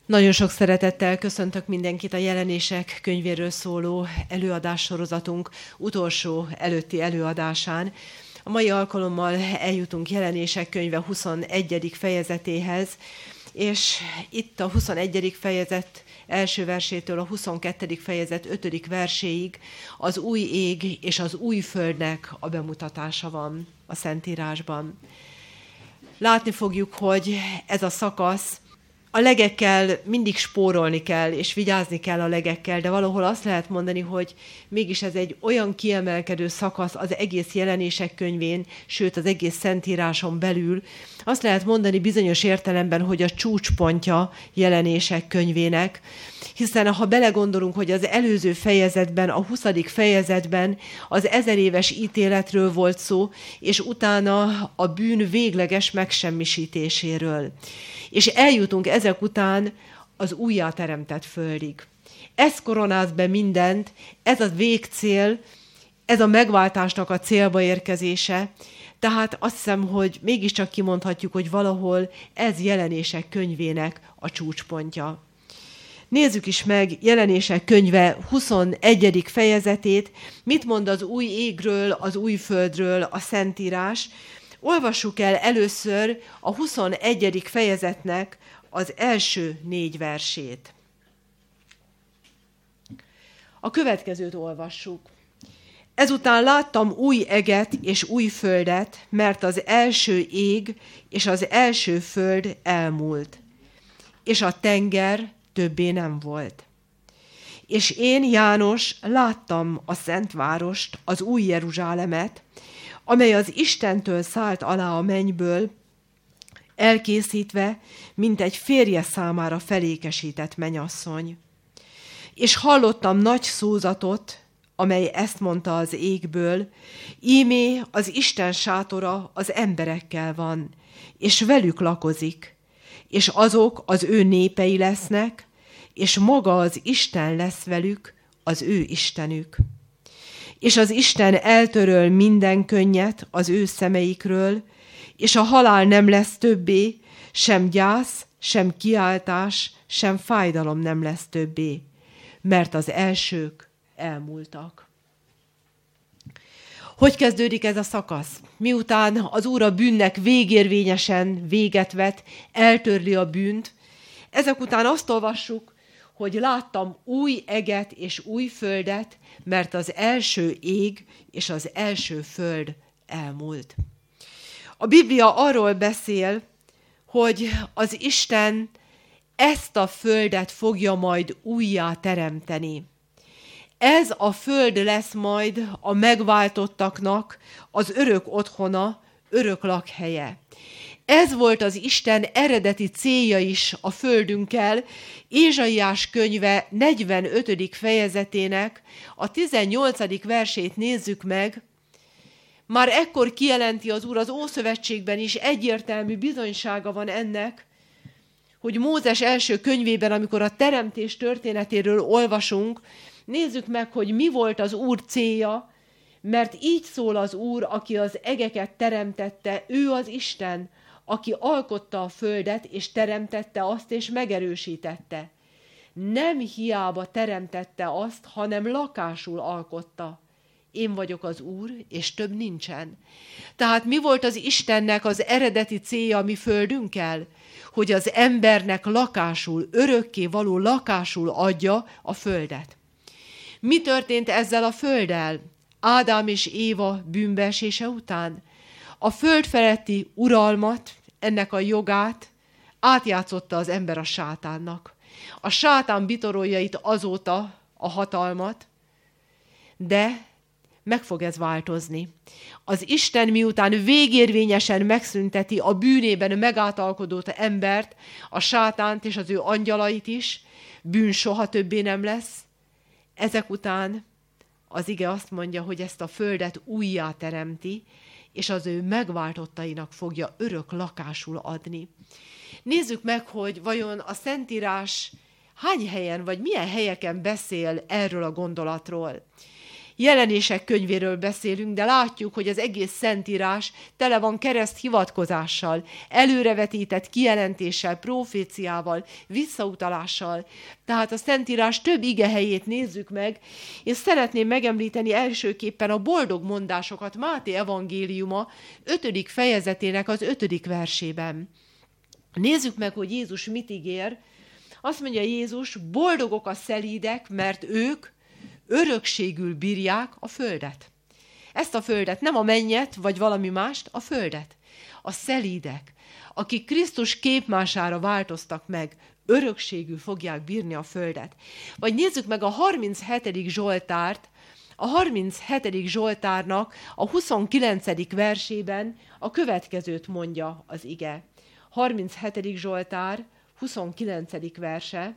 Nagyon sok szeretettel köszöntök mindenkit a Jelenések könyvéről szóló előadássorozatunk utolsó előtti előadásán. A mai alkalommal eljutunk Jelenések könyve 21. fejezetéhez, és itt a 21. fejezet első versétől a 22. fejezet 5. verséig az új ég és az új földnek a bemutatása van a Szentírásban. Látni fogjuk, hogy ez a szakasz, a legekkel mindig spórolni kell, és vigyázni kell a legekkel, de valahol azt lehet mondani, hogy mégis ez egy olyan kiemelkedő szakasz az egész Jelenések könyvén, sőt az egész Szentíráson belül. Azt lehet mondani bizonyos értelemben, hogy a csúcspontja Jelenések könyvének, hiszen ha belegondolunk, hogy az előző fejezetben, a 20. fejezetben az 1000 éves ítéletről volt szó, és utána a bűn végleges megsemmisítéséről. És eljutunk ezek után az újjáteremtett földig. Ez koronáz be mindent, ez a végcél, ez a megváltásnak a célba érkezése, tehát azt hiszem, hogy mégiscsak kimondhatjuk, hogy valahol ez Jelenések könyvének a csúcspontja. Nézzük is meg Jelenések könyve 21. fejezetét, mit mond az új égről, az új földről a Szentírás. Olvassuk el először a 21. fejezetnek az első 4 versét. A következőt olvassuk. Ezután láttam új eget és új földet, mert az első ég és az első föld elmúlt, és a tenger többé nem volt. És én, János, láttam a Szentvárost, az új Jeruzsálemet, amely az Istentől szállt alá a mennyből, elkészítve, mint egy férje számára felékesített mennyasszony. És hallottam nagy szózatot, amely ezt mondta az égből, íme az Isten sátora az emberekkel van, és velük lakozik, és azok az ő népei lesznek, és maga az Isten lesz velük, az ő Istenük. És az Isten eltöröl minden könnyet az ő szemeikről, és a halál nem lesz többé, sem gyász, sem kiáltás, sem fájdalom nem lesz többé, mert az elsők elmúltak. Hogy kezdődik ez a szakasz? Miután az Úr a bűnnek végérvényesen véget vet, eltörli a bűnt, ezek után azt olvassuk, hogy láttam új eget és új földet, mert az első ég és az első föld elmúlt. A Biblia arról beszél, hogy az Isten ezt a földet fogja majd újjá teremteni. Ez a föld lesz majd a megváltottaknak az örök otthona, örök lakhelye. Ez volt az Isten eredeti célja is a földünkkel. Ézsaiás könyve 45. fejezetének a 18. versét nézzük meg. Már ekkor kijelenti az Úr, az Ószövetségben is egyértelmű bizonysága van ennek, hogy Mózes első könyvében, amikor a teremtés történetéről olvasunk, nézzük meg, hogy mi volt az Úr célja, mert így szól az Úr, aki az egeket teremtette, ő az Isten, aki alkotta a földet, és teremtette azt, és megerősítette. Nem hiába teremtette azt, hanem lakásul alkotta. Én vagyok az Úr, és több nincsen. Tehát mi volt az Istennek az eredeti célja a mi földünkkel? Hogy az embernek lakásul, örökké való lakásul adja a földet. Mi történt ezzel a földdel? Ádám és Éva bűnbeesése után? A föld feletti uralmat, ennek a jogát átjátszotta az ember a sátánnak. A sátán bitorolja itt azóta a hatalmat, de meg fog ez változni. Az Isten miután végérvényesen megszünteti a bűnében megátalkodott embert, a sátánt és az ő angyalait is, bűn soha többé nem lesz. Ezek után az ige azt mondja, hogy ezt a földet újjá teremti, és az ő megváltottainak fogja örök lakásul adni. Nézzük meg, hogy vajon a Szentírás hány helyen, vagy milyen helyeken beszél erről a gondolatról. Jelenések könyvéről beszélünk, de látjuk, hogy az egész Szentírás tele van kereszt hivatkozással, előrevetített kijelentéssel, proféciával, visszautalással. Tehát a Szentírás több igehelyét nézzük meg, és szeretném megemlíteni elsőképpen a boldog mondásokat Máté evangéliuma 5. fejezetének az 5. versében. Nézzük meg, hogy Jézus mit ígér. Azt mondja Jézus, boldogok a szelídek, mert ők örökségül bírják a földet. Ezt a földet, nem a mennyet, vagy valami mást, a földet. A szelídek, akik Krisztus képmására változtak meg, örökségül fogják bírni a földet. Vagy nézzük meg a 37. Zsoltárt. A 37. Zsoltárnak a 29. versében a következőt mondja az ige. 37. Zsoltár, 29. verse.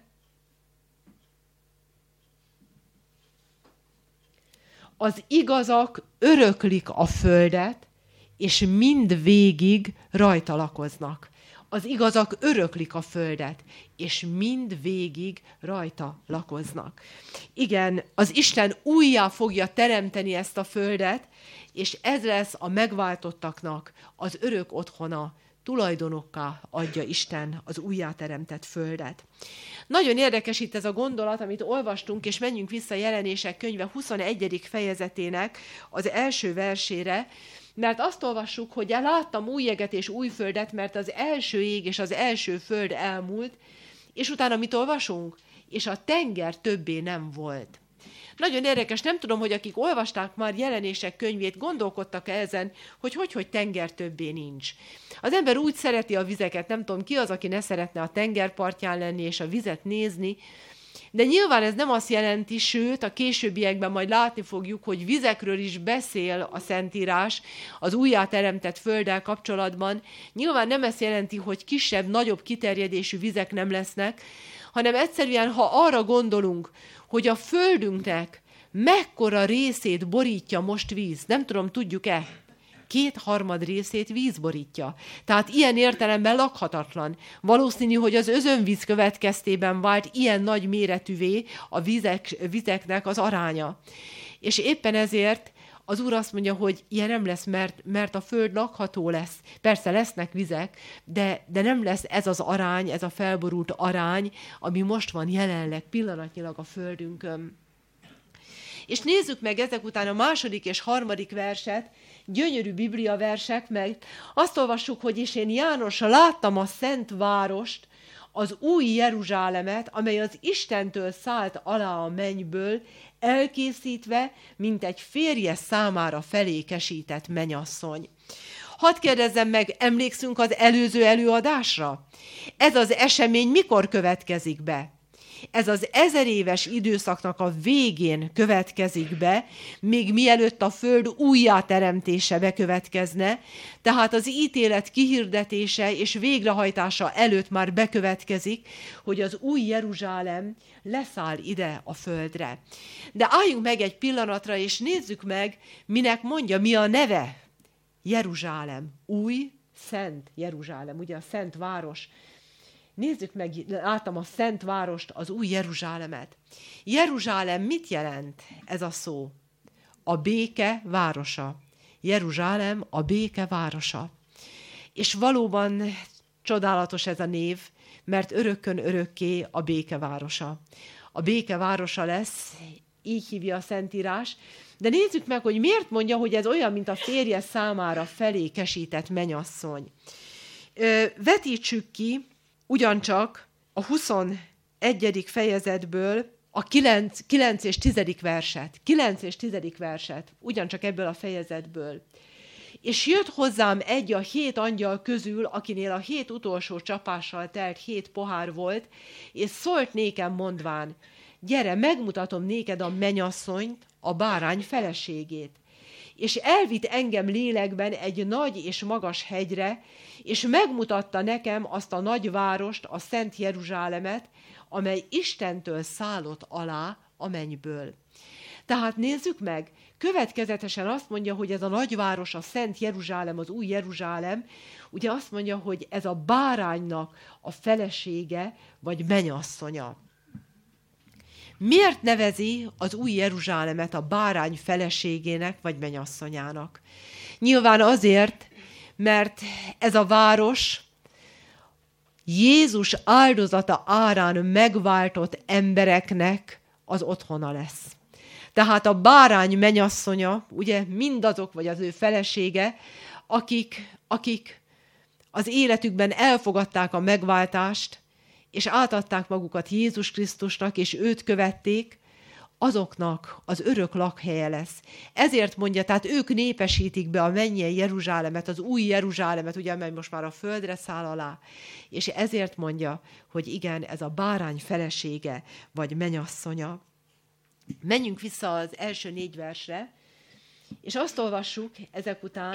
Az igazak öröklik a földet, és mind végig rajta lakoznak. Az igazak öröklik a földet, és mind végig rajta lakoznak. Igen, az Isten újjá fogja teremteni ezt a földet, és ez lesz a megváltottaknak az örök otthona, tulajdonokká adja Isten az újjáteremtett földet. Nagyon érdekes itt ez a gondolat, amit olvastunk, és menjünk vissza Jelenések könyve 21. fejezetének az első versére, mert azt olvassuk, hogy láttam új jeget és új földet, mert az első ég és az első föld elmúlt, és utána mit olvasunk? És a tenger többé nem volt. Nagyon érdekes, nem tudom, hogy akik olvasták már Jelenések könyvét, gondolkodtak-e ezen, hogy tenger többé nincs. Az ember úgy szereti a vizeket, nem tudom ki az, aki ne szeretne a tengerpartján lenni és a vizet nézni, de nyilván ez nem azt jelenti, sőt, a későbbiekben majd látni fogjuk, hogy vizekről is beszél a Szentírás az újjáteremtett földdel kapcsolatban. Nyilván nem ezt jelenti, hogy kisebb, nagyobb kiterjedésű vizek nem lesznek, hanem egyszerűen, ha arra gondolunk, hogy a földünknek mekkora részét borítja most víz, nem tudom, tudjuk-e? 2/3 részét víz borítja. Tehát ilyen értelemben lakhatatlan. Valószínű, hogy az özönvíz következtében vált ilyen nagy méretűvé a vizeknek az aránya. És éppen ezért az Úr azt mondja, hogy ilyen nem lesz, mert a föld lakható lesz. Persze lesznek vizek, de nem lesz ez az arány, ez a felborult arány, ami most van jelenleg pillanatnyilag a földünkön. És nézzük meg ezek után a 2. és 3. verset, gyönyörű Biblia versek, meg azt olvassuk, hogy és én János láttam a szent várost, az új Jeruzsálemet, amely az Istentől szállt alá a mennyből, elkészítve, mint egy férje számára felékesített mennyasszony. Hadd kérdezzem meg, emlékszünk az előző előadásra? Ez az esemény mikor következik be? Ez az 1000 éves időszaknak a végén következik be, még mielőtt a föld újjáteremtése bekövetkezne, tehát az ítélet kihirdetése és végrehajtása előtt már bekövetkezik, hogy az új Jeruzsálem leszáll ide a földre. De álljunk meg egy pillanatra, és nézzük meg, minek mondja, mi a neve. Jeruzsálem, új, szent Jeruzsálem, ugye a szent város. Nézzük meg, láttam a szent várost, az új Jeruzsálemet. Jeruzsálem mit jelent ez a szó? A béke városa. Jeruzsálem a béke városa. És valóban csodálatos ez a név, mert örökkön örökké a béke városa. A béke városa lesz, így hívja a Szentírás, de nézzük meg, hogy miért mondja, hogy ez olyan, mint a férje számára felékesített mennyasszony. Vetítsük ki ugyancsak a 21. fejezetből a 9 és 10. verset. 9 és 10. verset, ugyancsak ebből a fejezetből. És jött hozzám egy a 7 angyal közül, akinél a 7 utolsó csapással telt 7 pohár volt, és szólt nékem mondván, gyere, megmutatom néked a mennyasszonyt, a bárány feleségét. És elvitt engem lélekben egy nagy és magas hegyre, és megmutatta nekem azt a nagy várost, a Szent Jeruzsálemet, amely Istentől szállott alá a mennyből. Tehát nézzük meg, következetesen azt mondja, hogy ez a nagyváros, a Szent Jeruzsálem, az új Jeruzsálem, ugye azt mondja, hogy ez a báránynak a felesége, vagy mennyasszonya. Miért nevezi az új Jeruzsálemet a bárány feleségének vagy mennyasszonyának? Nyilván azért, mert ez a város Jézus áldozata árán megváltott embereknek az otthona lesz. Tehát a bárány mennyasszonya, ugye mindazok, vagy az ő felesége, akik az életükben elfogadták a megváltást, és átadták magukat Jézus Krisztusnak, és őt követték, azoknak az örök lakhelye lesz. Ezért mondja, tehát ők népesítik be a mennyei Jeruzsálemet, az új Jeruzsálemet, ugye, amely most már a földre száll alá. És ezért mondja, hogy igen, ez a bárány felesége, vagy mennyasszonya. Menjünk vissza az első 4 versre, és azt olvassuk ezek után,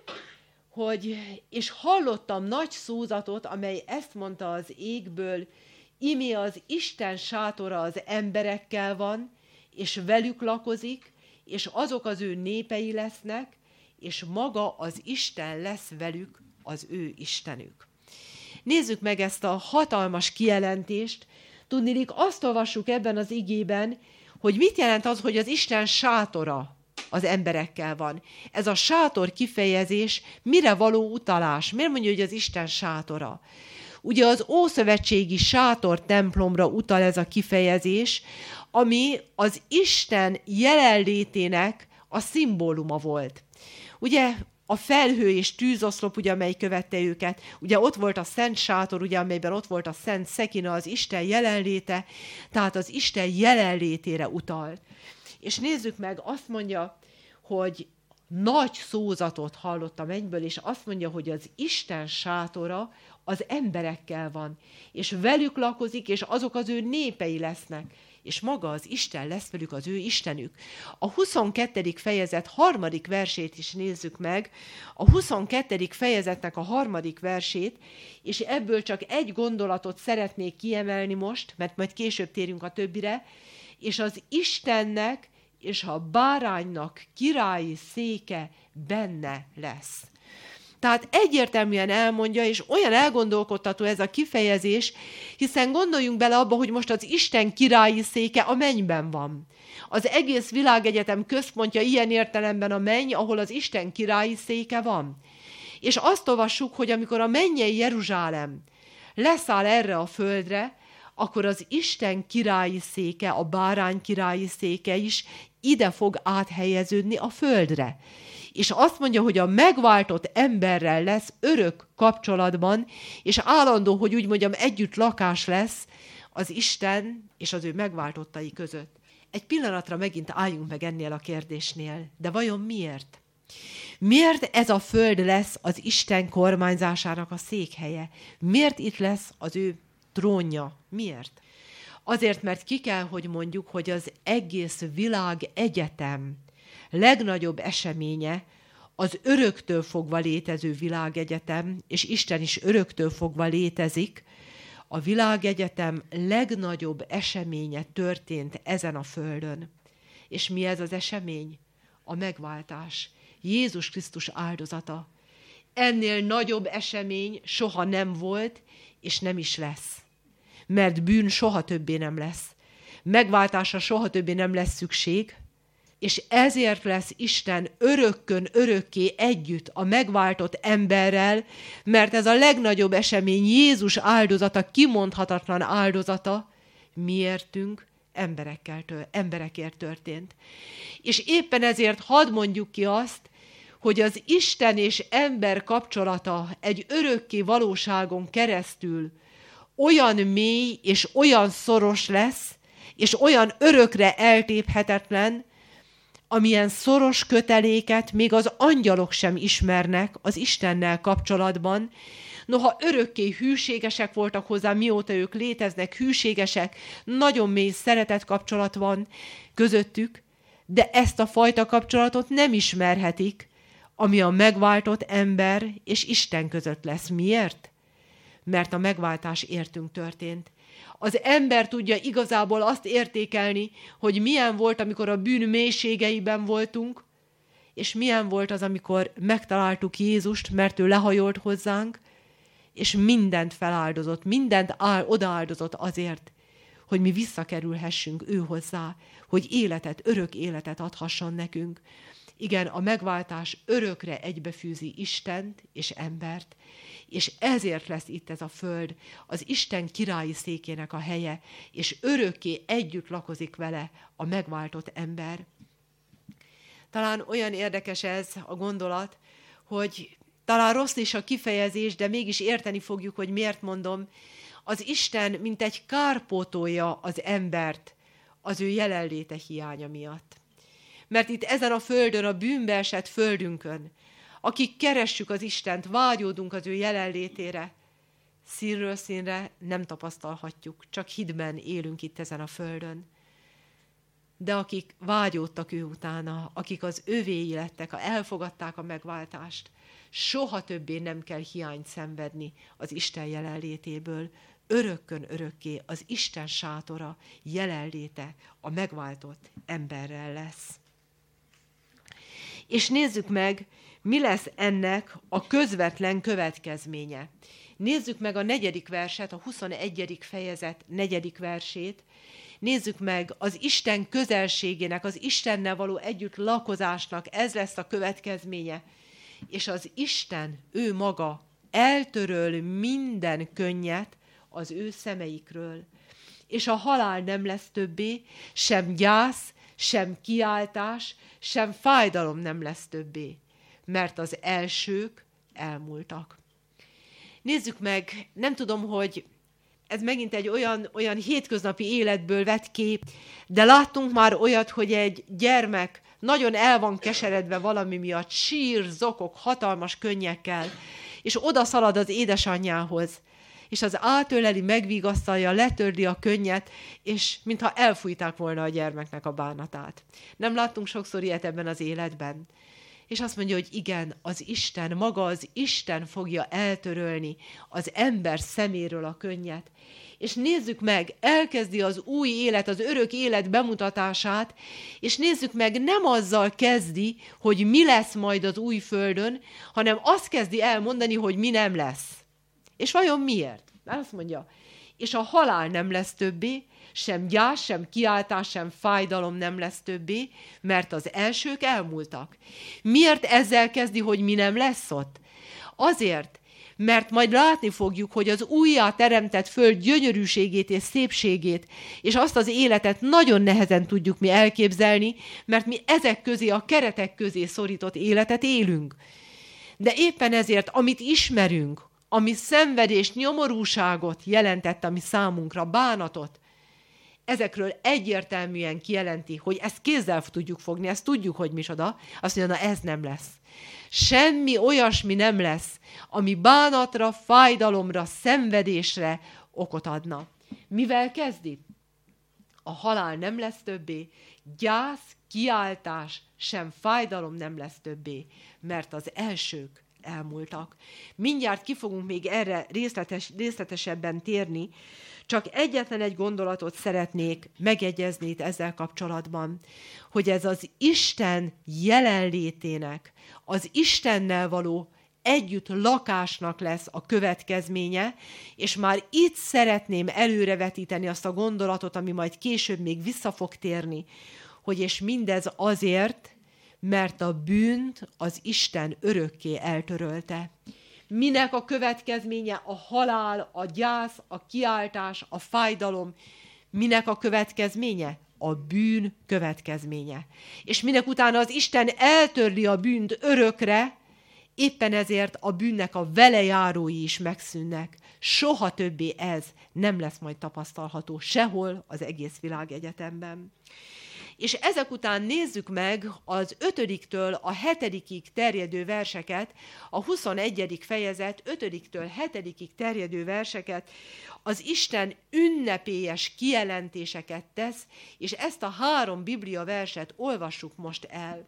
hogy és hallottam nagy szózatot, amely ezt mondta az égből, imi az Isten sátora az emberekkel van, és velük lakozik, és azok az ő népei lesznek, és maga az Isten lesz velük, az ő Istenük. Nézzük meg ezt a hatalmas kijelentést. Tudniillik, azt olvassuk ebben az igében, hogy mit jelent az, hogy az Isten sátora az emberekkel van. Ez a sátor kifejezés mire való utalás? Miért mondja, hogy az Isten sátora? Ugye az ószövetségi sátor templomra utal ez a kifejezés, ami az Isten jelenlétének a szimbóluma volt. Ugye a felhő és tűzoszlop, ugye, amely követte őket, ugye ott volt a szent sátor, ugye, amelyben ott volt a szent szekina, az Isten jelenléte, tehát az Isten jelenlétére utalt. És nézzük meg, azt mondja, hogy nagy szózatot hallott a mennyből, és azt mondja, hogy az Isten sátora az emberekkel van, és velük lakozik, és azok az ő népei lesznek, és maga az Isten lesz velük, az ő Istenük. A 22. fejezet 3. versét is nézzük meg, a 22. fejezetnek a 3. versét, és ebből csak egy gondolatot szeretnék kiemelni most, mert majd később térünk a többire, és az Istennek és a báránynak királyi széke benne lesz. Tehát egyértelműen elmondja, és olyan elgondolkodtató ez a kifejezés, hiszen gondoljunk bele abba, hogy most az Isten királyi széke a mennyben van. Az egész világegyetem központja ilyen értelemben a menny, ahol az Isten királyi széke van. És azt olvassuk, hogy amikor a mennyei Jeruzsálem leszáll erre a földre, akkor az Isten királyi széke, a bárány királyi széke is ide fog áthelyeződni a földre. És azt mondja, hogy a megváltott emberrel lesz örök kapcsolatban, és állandó, hogy úgy mondjam, együtt lakás lesz az Isten és az ő megváltottai között. Egy pillanatra megint álljunk meg ennél a kérdésnél. De vajon miért? Miért ez a föld lesz az Isten kormányzásának a székhelye? Miért itt lesz az ő trónja? Miért? Azért, mert ki kell, hogy mondjuk, hogy az egész világ egyetem legnagyobb eseménye az öröktől fogva létező világegyetem, és Isten is öröktől fogva létezik, a világegyetem legnagyobb eseménye történt ezen a földön. És mi ez az esemény? A megváltás. Jézus Krisztus áldozata. Ennél nagyobb esemény soha nem volt, és nem is lesz. Mert bűn soha többé nem lesz. Megváltásra soha többé nem lesz szükség, és ezért lesz Isten örökkön örökké együtt a megváltott emberrel, mert ez a legnagyobb esemény, Jézus áldozata, kimondhatatlan áldozata, miértünk, emberekért történt. És éppen ezért hadd mondjuk ki azt, hogy az Isten és ember kapcsolata egy örökké valóságon keresztül olyan mély és olyan szoros lesz, és olyan örökre eltéphetetlen, amilyen szoros köteléket még az angyalok sem ismernek az Istennel kapcsolatban. Noha örökké hűségesek voltak hozzá, mióta ők léteznek, hűségesek, nagyon mély szeretet kapcsolat van közöttük, de ezt a fajta kapcsolatot nem ismerhetik, ami a megváltott ember és Isten között lesz. Miért? Mert a megváltás értünk történt. Az ember tudja igazából azt értékelni, hogy milyen volt, amikor a bűn mélységeiben voltunk, és milyen volt az, amikor megtaláltuk Jézust, mert ő lehajolt hozzánk, és mindent feláldozott, mindent odaáldozott azért, hogy mi visszakerülhessünk ő hozzá, hogy életet, örök életet adhasson nekünk. Igen, a megváltás örökre egybefűzi Istent és embert, és ezért lesz itt ez a föld, az Isten királyi székének a helye, és örökké együtt lakozik vele a megváltott ember. Talán olyan érdekes ez a gondolat, hogy talán rossz is a kifejezés, de mégis érteni fogjuk, hogy miért mondom. Az Isten mint egy kárpótolja az embert az ő jelenléte hiánya miatt. Mert itt ezen a földön, a bűnbe esett földünkön, akik keressük az Istent, vágyódunk az ő jelenlétére, színről színre nem tapasztalhatjuk, csak hitben élünk itt ezen a földön. De akik vágyódtak ő utána, akik az övéi lettek, elfogadták a megváltást, soha többé nem kell hiányt szenvedni az Isten jelenlétéből. Örökkön örökké az Isten sátora jelenléte a megváltott emberrel lesz. És nézzük meg, mi lesz ennek a közvetlen következménye. Nézzük meg a 4. verset, a 21. fejezet 4. versét. Nézzük meg az Isten közelségének, az Istennel való együtt lakozásnak, ez lesz a következménye. És az Isten, ő maga eltöröl minden könnyet az ő szemeikről. És a halál nem lesz többé, sem gyász, sem kiáltás, sem fájdalom nem lesz többé, mert az elsők elmúltak. Nézzük meg, nem tudom, hogy ez megint egy olyan hétköznapi életből vett kép, de láttunk már olyat, hogy egy gyermek nagyon el van keseredve valami miatt, sír, zokog, hatalmas könnyekkel, és oda szalad az édesanyjához, és az átöleli, megvigasztalja, letörli a könnyet, és mintha elfújták volna a gyermeknek a bánatát. Nem láttunk sokszor ilyet ebben az életben. És azt mondja, hogy igen, az Isten, maga az Isten fogja eltörölni az ember szeméről a könnyet. És nézzük meg, elkezdi az új élet, az örök élet bemutatását, és nézzük meg, nem azzal kezdi, hogy mi lesz majd az új földön, hanem azt kezdi elmondani, hogy mi nem lesz. És vajon miért? Mert azt mondja, és a halál nem lesz többé, sem gyász, sem kiáltás, sem fájdalom nem lesz többé, mert az elsők elmúltak. Miért ezzel kezdi, hogy mi nem lesz ott? Azért, mert majd látni fogjuk, hogy az újjá teremtett föld gyönyörűségét és szépségét, és azt az életet nagyon nehezen tudjuk mi elképzelni, mert mi ezek közé, a keretek közé szorított életet élünk. De éppen ezért, amit ismerünk, ami szenvedést, nyomorúságot jelentett a mi számunkra, bánatot, ezekről egyértelműen kijelenti, hogy ezt kézzel tudjuk fogni, ezt tudjuk, hogy micsoda, azt mondja, na ez nem lesz. Semmi olyasmi nem lesz, ami bánatra, fájdalomra, szenvedésre okot adna. Mivel kezdi? A halál nem lesz többé, gyász, kiáltás, sem fájdalom nem lesz többé, mert az elsők elmúltak. Mindjárt ki fogunk még erre részletesebben térni, csak egyetlen egy gondolatot szeretnék megegyezni itt ezzel kapcsolatban, hogy ez az Isten jelenlétének, az Istennel való együtt lakásnak lesz a következménye, és már itt szeretném előrevetíteni azt a gondolatot, ami majd később még vissza fog térni, hogy és mindez azért, mert a bűnt az Isten örökké eltörölte. Minek a következménye? A halál, a gyász, a kiáltás, a fájdalom. Minek a következménye? A bűn következménye. És minek utána az Isten eltörli a bűnt örökre, éppen ezért a bűnnek a velejárói is megszűnnek. Soha többé ez nem lesz majd tapasztalható sehol az egész világegyetemben. És ezek után nézzük meg az 5-től a 7-ig terjedő verseket, a 21. fejezet 5-től 7-ig terjedő verseket, az Isten ünnepélyes kijelentéseket tesz, és ezt a 3 Biblia verset olvassuk most el.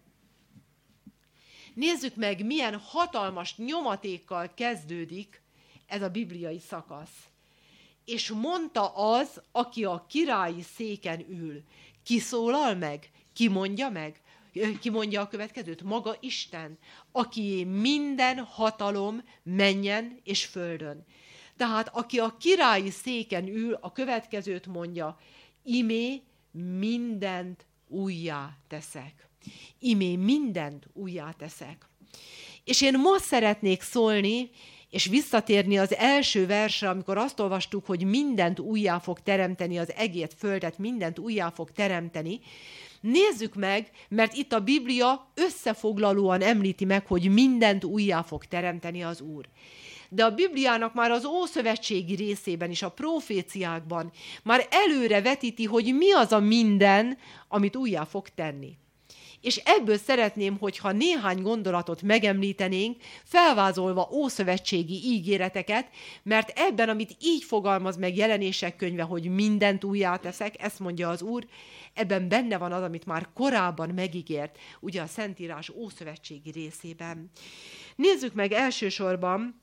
Nézzük meg, milyen hatalmas nyomatékkal kezdődik ez a bibliai szakasz. És mondta az, aki a királyi széken ül. Ki szólal meg? Ki mondja meg? Ki mondja a következőt? Maga Isten, akié minden hatalom mennyen és földön. Tehát aki a királyi széken ül, a következőt mondja: imé mindent újjá teszek. Imé mindent újjá teszek. És én most szeretnék szólni, és visszatérni az első versre, amikor azt olvastuk, hogy mindent újjá fog teremteni, az egész földet mindent újjá fog teremteni. Nézzük meg, mert itt a Biblia összefoglalóan említi meg, hogy mindent újjá fog teremteni az Úr. De a Bibliának már az ószövetségi részében is, a proféciákban már előre vetíti, hogy mi az a minden, amit újjá fog tenni. És ebből szeretném, hogyha néhány gondolatot megemlítenénk, felvázolva ószövetségi ígéreteket, mert ebben, amit így fogalmaz meg Jelenések könyve, hogy mindent újjá teszek, ezt mondja az Úr, ebben benne van az, amit már korábban megígért, ugye a Szentírás ószövetségi részében. Nézzük meg elsősorban,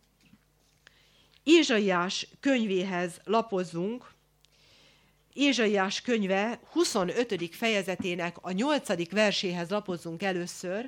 Ézsaiás könyvéhez lapozzunk. Ézsaiás könyve 25. fejezetének a 8. verséhez lapozzunk először.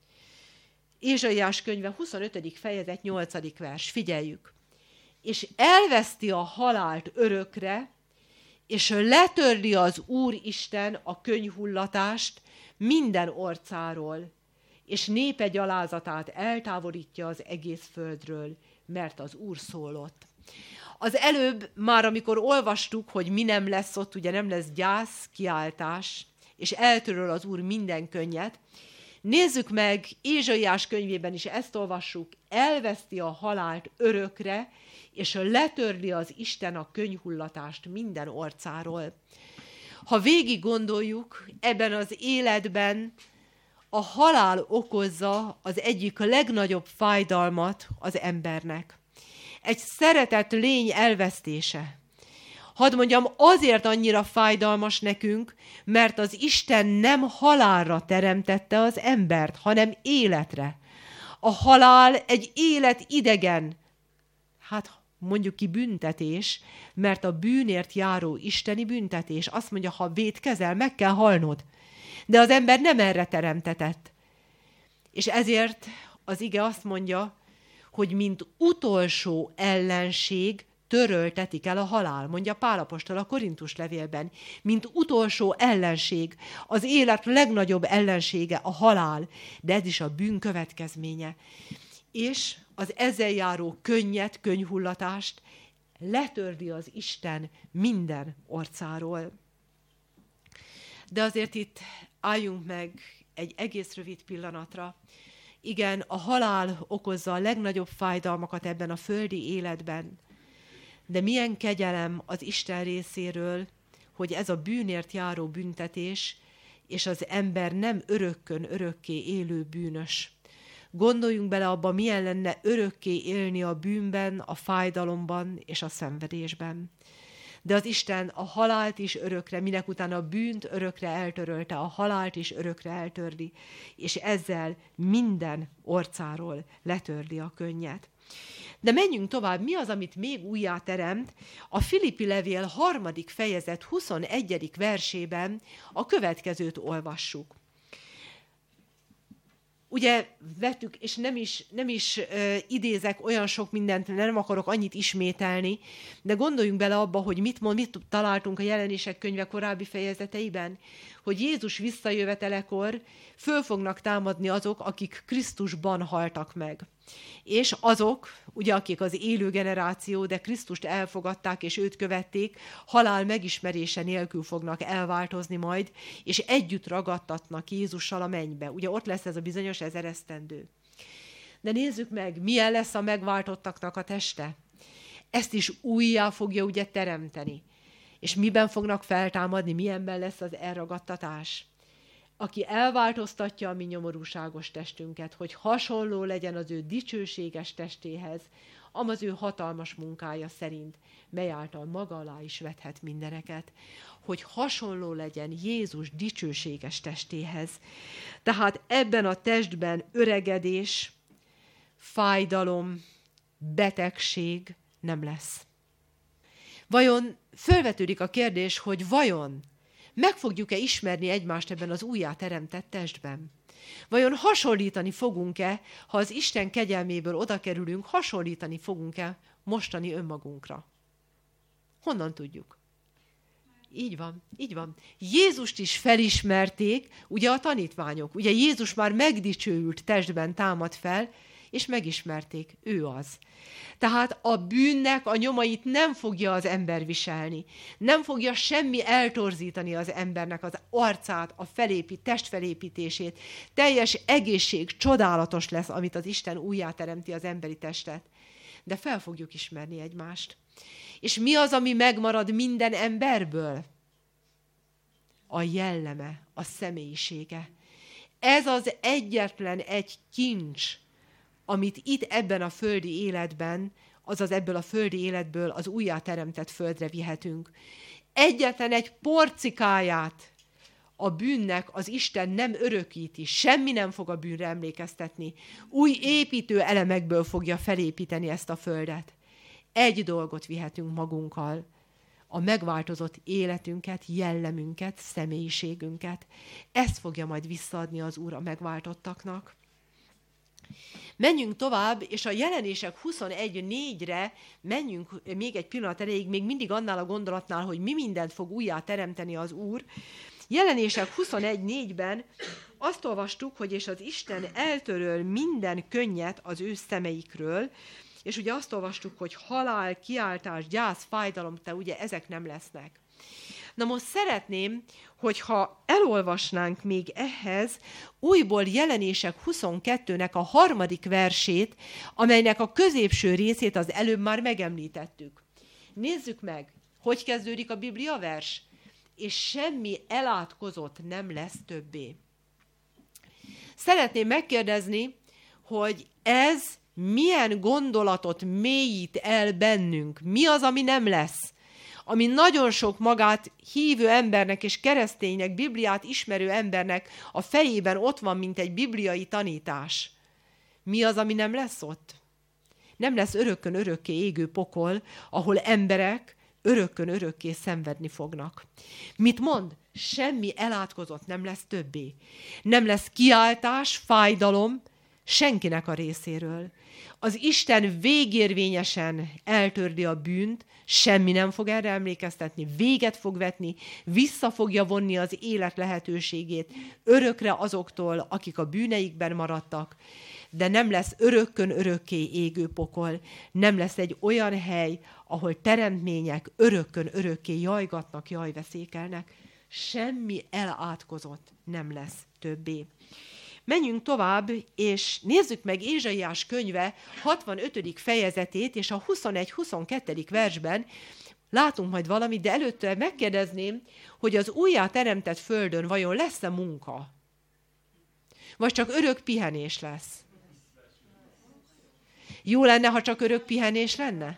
Ézsaiás könyve 25. fejezet 8. vers. Figyeljük. És elveszti a halált örökre, és letörli az Úristen a könnyhullatást minden orcáról, és népe gyalázatát eltávolítja az egész földről, mert az Úr szólott. Az előbb már, amikor olvastuk, hogy mi nem lesz ott, ugye nem lesz gyász, kiáltás, és eltöröl az Úr minden könnyet. Nézzük meg, Ézsaiás könyvében is ezt olvassuk, elveszti a halált örökre, és letörli az Isten a könnyhullatást minden orcáról. Ha végig gondoljuk, ebben az életben a halál okozza az egyik legnagyobb fájdalmat az embernek. Egy szeretett lény elvesztése. Hadd mondjam, azért annyira fájdalmas nekünk, mert az Isten nem halálra teremtette az embert, hanem életre. A halál egy életidegen, mondjuk ki büntetés, mert a bűnért járó isteni büntetés. Azt mondja, ha vétkezel, meg kell halnod. De az ember nem erre teremtetett. És ezért az ige azt mondja, hogy mint utolsó ellenség töröltetik el a halál, mondja Pál apostol a Korintus levélben. Mint utolsó ellenség, az élet legnagyobb ellensége a halál, de ez is a bűn következménye. És az ezzel járó könnyet, könnyhullatást letörli az Isten minden orcáról. De azért itt álljunk meg egy egész rövid pillanatra. Igen, a halál okozza a legnagyobb fájdalmakat ebben a földi életben, de milyen kegyelem az Isten részéről, hogy ez a bűnért járó büntetés, és az ember nem örökké élő bűnös. Gondoljunk bele abba, milyen lenne örökké élni a bűnben, a fájdalomban és a szenvedésben. De az Isten a halált is örökre, minek utána a bűnt örökre eltörölte, a halált is örökre eltörli, és ezzel minden orcáról letörli a könnyet. De menjünk tovább, mi az, amit még újjá teremt? A Filippi levél 3. fejezet 21. versében a következőt olvassuk. Ugye vettük, és nem is idézek olyan sok mindent, nem akarok annyit ismételni, de gondoljunk bele abba, hogy mit találtunk a Jelenések könyve korábbi fejezeteiben, hogy Jézus visszajövetelekor föl fognak támadni azok, akik Krisztusban haltak meg. És azok, ugye, akik az élő generáció, de Krisztust elfogadták és őt követték, halál megismerése nélkül fognak elváltozni majd, és együtt ragadtatnak Jézussal a mennybe. Ugye ott lesz ez a bizonyos 1000 esztendő. De nézzük meg, milyen lesz a megváltottaknak a teste. Ezt is újjá fogja ugye teremteni. És miben fognak feltámadni, milyenben lesz az elragadtatás. Aki elváltoztatja a mi nyomorúságos testünket, hogy hasonló legyen az ő dicsőséges testéhez, az ő hatalmas munkája szerint, mely által maga alá is vethet mindeneket, hogy hasonló legyen Jézus dicsőséges testéhez. Tehát ebben a testben öregedés, fájdalom, betegség nem lesz. Vajon fölvetődik a kérdés, hogy vajon meg fogjuk-e ismerni egymást ebben az újjá teremtett testben? Vajon hasonlítani fogunk-e, ha az Isten kegyelméből oda kerülünk, hasonlítani fogunk-e mostani önmagunkra. Honnan tudjuk? Így van, így van. Jézust is felismerték, ugye a tanítványok. Ugye Jézus már megdicsőült testben támad fel, és megismerték, ő az. Tehát a bűnnek a nyomait nem fogja az ember viselni. Nem fogja semmi eltorzítani az embernek az arcát, a testfelépítését. Teljes egészség, csodálatos lesz, amit az Isten újjáteremti az emberi testet. De fel fogjuk ismerni egymást. És mi az, ami megmarad minden emberből? A jelleme, a személyisége. Ez az egyetlen egy kincs, amit itt ebben a földi életben, azaz ebből a földi életből az újjáteremtett földre vihetünk. Egyetlen egy porcikáját a bűnnek az Isten nem örökíti, semmi nem fog a bűnre emlékeztetni. Új építő elemekből fogja felépíteni ezt a földet. Egy dolgot vihetünk magunkkal, a megváltozott életünket, jellemünket, személyiségünket. Ezt fogja majd visszaadni az Úr a megváltottaknak. Menjünk tovább, és a Jelenések 21:4-re menjünk még egy pillanat erejéig, még mindig annál a gondolatnál, hogy mi mindent fog újjá teremteni az Úr. Jelenések 21:4-ben azt olvastuk, hogy és az Isten eltöröl minden könnyet az ő szemeikről, és ugye azt olvastuk, hogy halál, kiáltás, gyász, fájdalom, de ugye ezek nem lesznek. Na most szeretném, hogyha elolvasnánk még ehhez újból Jelenések 22-nek a 3. versét, amelynek a középső részét az előbb már megemlítettük. Nézzük meg, hogy kezdődik a Biblia vers. És semmi elátkozott nem lesz többé. Szeretném megkérdezni, hogy ez milyen gondolatot mélyít el bennünk? Mi az, ami nem lesz? Ami nagyon sok magát hívő embernek és kereszténynek, Bibliát ismerő embernek a fejében ott van, mint egy bibliai tanítás. Mi az, ami nem lesz ott? Nem lesz örökkön örökké égő pokol, ahol emberek örökkön örökké szenvedni fognak. Mit mond? Semmi elátkozott nem lesz többé. Nem lesz kiáltás, fájdalom senkinek a részéről. Az Isten végérvényesen eltörli a bűnt, semmi nem fog erre emlékeztetni, véget fog vetni, vissza fogja vonni az élet lehetőségét örökre azoktól, akik a bűneikben maradtak, de nem lesz örökkön örökké égő pokol, nem lesz egy olyan hely, ahol teremtmények örökkön örökké jajgatnak, jajveszékelnek. Semmi elátkozott nem lesz többé. Menjünk tovább, és nézzük meg Ézsaiás könyve 65. fejezetét, és a 21-22. versben látunk majd valamit, de előtte megkérdezném, hogy az újjá teremtett földön vajon lesz-e munka? Vagy csak örök pihenés lesz? Jó lenne, ha csak örök pihenés lenne?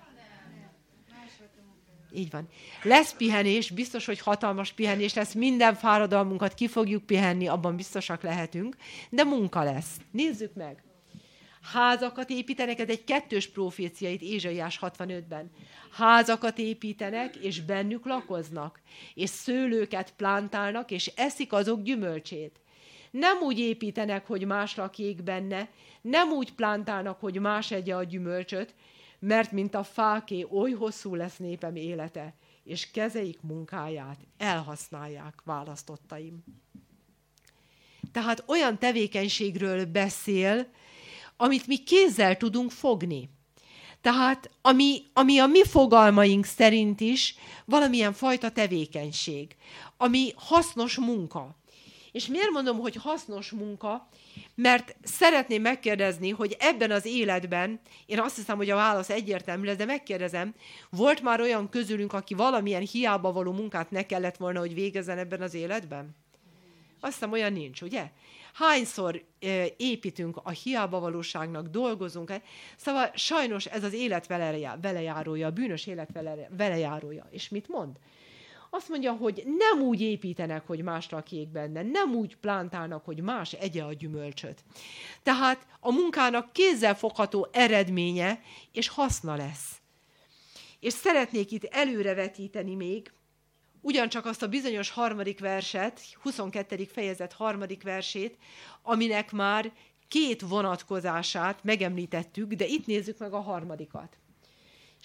Így van. Lesz pihenés, biztos, hogy hatalmas pihenés lesz, minden fáradalmunkat ki fogjuk pihenni, abban biztosak lehetünk, de munka lesz. Nézzük meg. Házakat építenek, ez egy 2. profécia itt Ézsaiás 65-ben. Házakat építenek, és bennük lakoznak, és szőlőket plántálnak, és eszik azok gyümölcsét. Nem úgy építenek, hogy más lakjék benne, nem úgy plántálnak, hogy más egye a gyümölcsöt, mert mint a fáké, oly hosszú lesz népem élete, és kezeik munkáját elhasználják választottaim. Tehát olyan tevékenységről beszél, amit mi kézzel tudunk fogni. Tehát ami a mi fogalmaink szerint is valamilyen fajta tevékenység, ami hasznos munka. És miért mondom, hogy hasznos munka? Mert szeretném megkérdezni, hogy ebben az életben, én azt hiszem, hogy a válasz egyértelmű lesz, de megkérdezem, volt már olyan közülünk, aki valamilyen hiába való munkát ne kellett volna, hogy végezzen ebben az életben? Azt hiszem, olyan nincs, ugye? Hányszor építünk a hiába valóságnak, dolgozunk? Szóval sajnos ez az élet velejárója, a bűnös élet velejárója. És mit mond? Azt mondja, hogy nem úgy építenek, hogy más lakjék benne, nem úgy plántálnak, hogy más egye a gyümölcsöt. Tehát a munkának kézzelfogható eredménye és haszna lesz. És szeretnék itt előrevetíteni még ugyancsak azt a bizonyos 3. verset, 22. fejezet 3. versét, aminek már 2 vonatkozását megemlítettük, de itt nézzük meg a 3.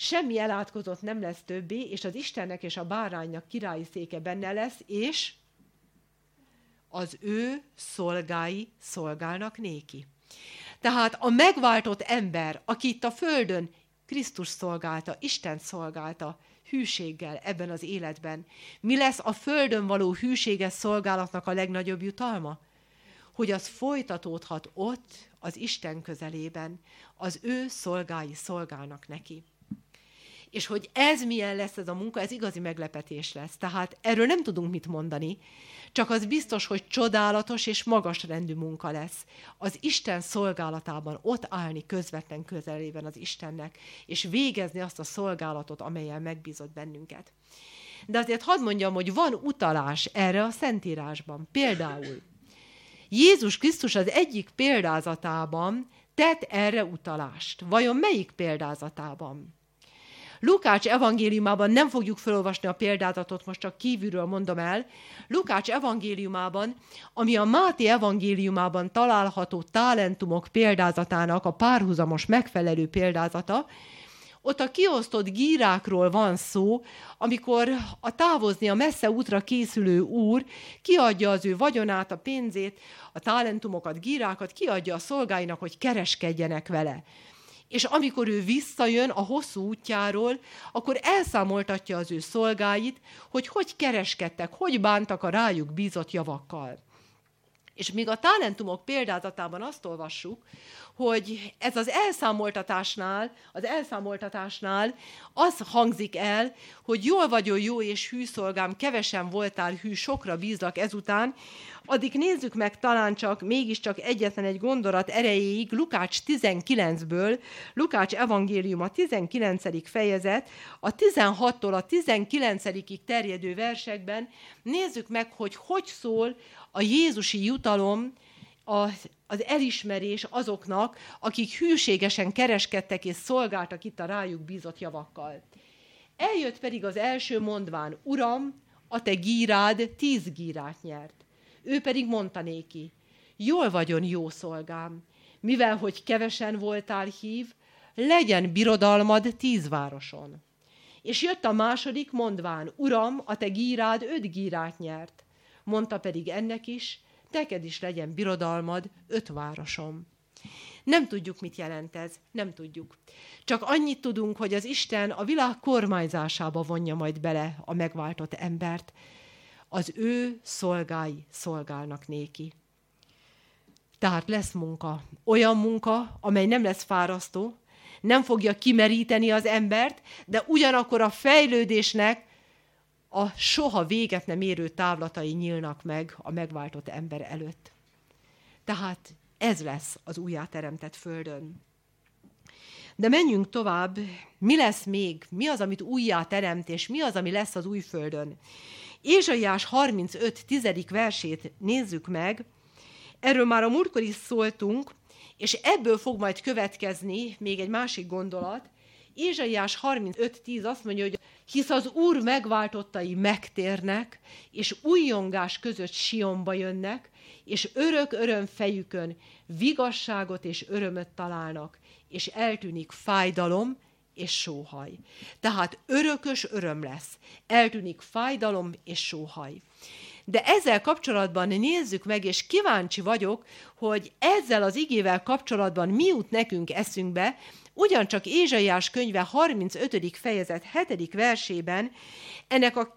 semmi elátkozott nem lesz többé, és az Istennek és a báránynak királyi széke benne lesz, és az ő szolgái szolgálnak néki. Tehát a megváltott ember, aki itt a földön Krisztus szolgálta, Isten szolgálta hűséggel ebben az életben, mi lesz a földön való hűséges szolgálatnak a legnagyobb jutalma? Hogy az folytatódhat ott, az Isten közelében, az ő szolgái szolgálnak neki. És hogy ez milyen lesz ez a munka, ez igazi meglepetés lesz. Tehát erről nem tudunk mit mondani, csak az biztos, hogy csodálatos és magasrendű munka lesz. Az Isten szolgálatában ott állni közvetlen közelében az Istennek, és végezni azt a szolgálatot, amellyel megbízott bennünket. De azért hadd mondjam, hogy van utalás erre a Szentírásban. Például Jézus Krisztus az egyik példázatában tett erre utalást. Vajon melyik példázatában? Lukács evangéliumában, nem fogjuk felolvasni a példázatot, most csak kívülről mondom el, Lukács evangéliumában, ami a Máté evangéliumában található talentumok példázatának a párhuzamos megfelelő példázata, ott a kiosztott gírákról van szó, amikor a távozni a messze útra készülő úr kiadja az ő vagyonát, a pénzét, a talentumokat, gírákat, kiadja a szolgáinak, hogy kereskedjenek vele. És amikor ő visszajön a hosszú útjáról, akkor elszámoltatja az ő szolgáit, hogy kereskedtek, hogy bántak a rájuk bízott javakkal. És míg a talentumok példázatában azt olvassuk, hogy ez az elszámoltatásnál az hangzik el, hogy jól vagyok jó és hű szolgám, kevesen voltál hű, sokra bízlak ezután, addig nézzük meg talán mégiscsak egyetlen egy gondolat erejéig Lukács 19-ből, Lukács evangélium a 19. fejezet, a 16-tól a 19-ig terjedő versekben nézzük meg, hogy szól a jézusi jutalom, az elismerés azoknak, akik hűségesen kereskedtek és szolgáltak itt a rájuk bízott javakkal. Eljött pedig az első mondván, Uram, a te gírád 10 gírát nyert. Ő pedig mondta néki, jól vagyon jó szolgám, mivel hogy kevesen voltál hív, legyen birodalmad 10 városon. És jött a második mondván, Uram, a te gírád 5 gírát nyert. Mondta pedig ennek is, neked is legyen birodalmad 5 városon. Nem tudjuk, mit jelent ez, nem tudjuk. Csak annyit tudunk, hogy az Isten a világ kormányzásába vonja majd bele a megváltott embert. Az ő szolgái szolgálnak néki. Tehát lesz munka, olyan munka, amely nem lesz fárasztó, nem fogja kimeríteni az embert, de ugyanakkor a fejlődésnek a soha véget nem érő távlatai nyílnak meg a megváltott ember előtt. Tehát ez lesz az újjáteremtett földön. De menjünk tovább, mi lesz még, mi az, amit újjáteremt, és mi az, ami lesz az új földön. Ézsaiás 35. 10. versét nézzük meg, erről már a múltkor is szóltunk, és ebből fog majd következni még egy másik gondolat. Ézsaiás 35.10 azt mondja, hogy hisz az Úr megváltottai megtérnek, és újjongás között Sionba jönnek, és örök öröm fejükön vigasságot és örömöt találnak, és eltűnik fájdalom és sóhaj. Tehát örökös öröm lesz, eltűnik fájdalom és sóhaj. De ezzel kapcsolatban nézzük meg, és kíváncsi vagyok, hogy ezzel az igével kapcsolatban mi jut nekünk eszünkbe, ugyancsak Ézsaiás könyve 35. fejezet 7. versében ennek a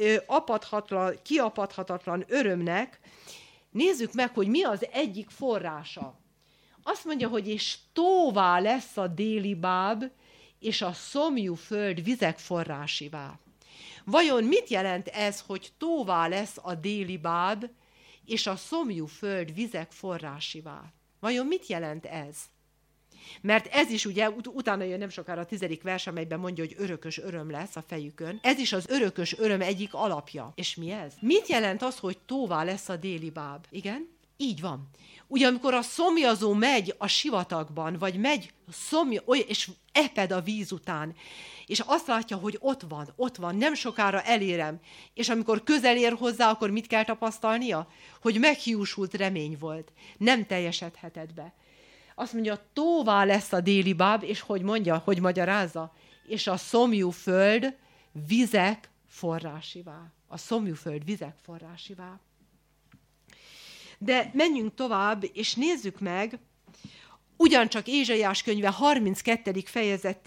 kiapadhatatlan örömnek nézzük meg, hogy mi az egyik forrása. Azt mondja, hogy és tóvá lesz a déli báb, és a szomjú föld vizek forrásivá. Vajon mit jelent ez, hogy tóvá lesz a déli báb, és a szomjú föld vizek forrásivá? Vajon mit jelent ez? Mert ez is ugye, utána jön nem sokára a 10. vers, amelyben mondja, hogy örökös öröm lesz a fejükön. Ez is az örökös öröm egyik alapja. És mi ez? Mit jelent az, hogy tóvá lesz a déli báb? Igen? Így van. Ugye amikor a szomjazó megy a sivatagban, vagy megy és eped a víz után, és azt látja, hogy ott van, nem sokára elérem, és amikor közel ér hozzá, akkor mit kell tapasztalnia? Hogy meghiúsult remény volt, nem teljesedhetett be. Azt mondja, tóvá lesz a déli báb, és hogy mondja, hogy magyarázza? és a szomjú föld vizek forrásivá. A szomjú föld vizek forrásivá. De menjünk tovább, és nézzük meg, ugyancsak Ézsaiás könyve 32. fejezet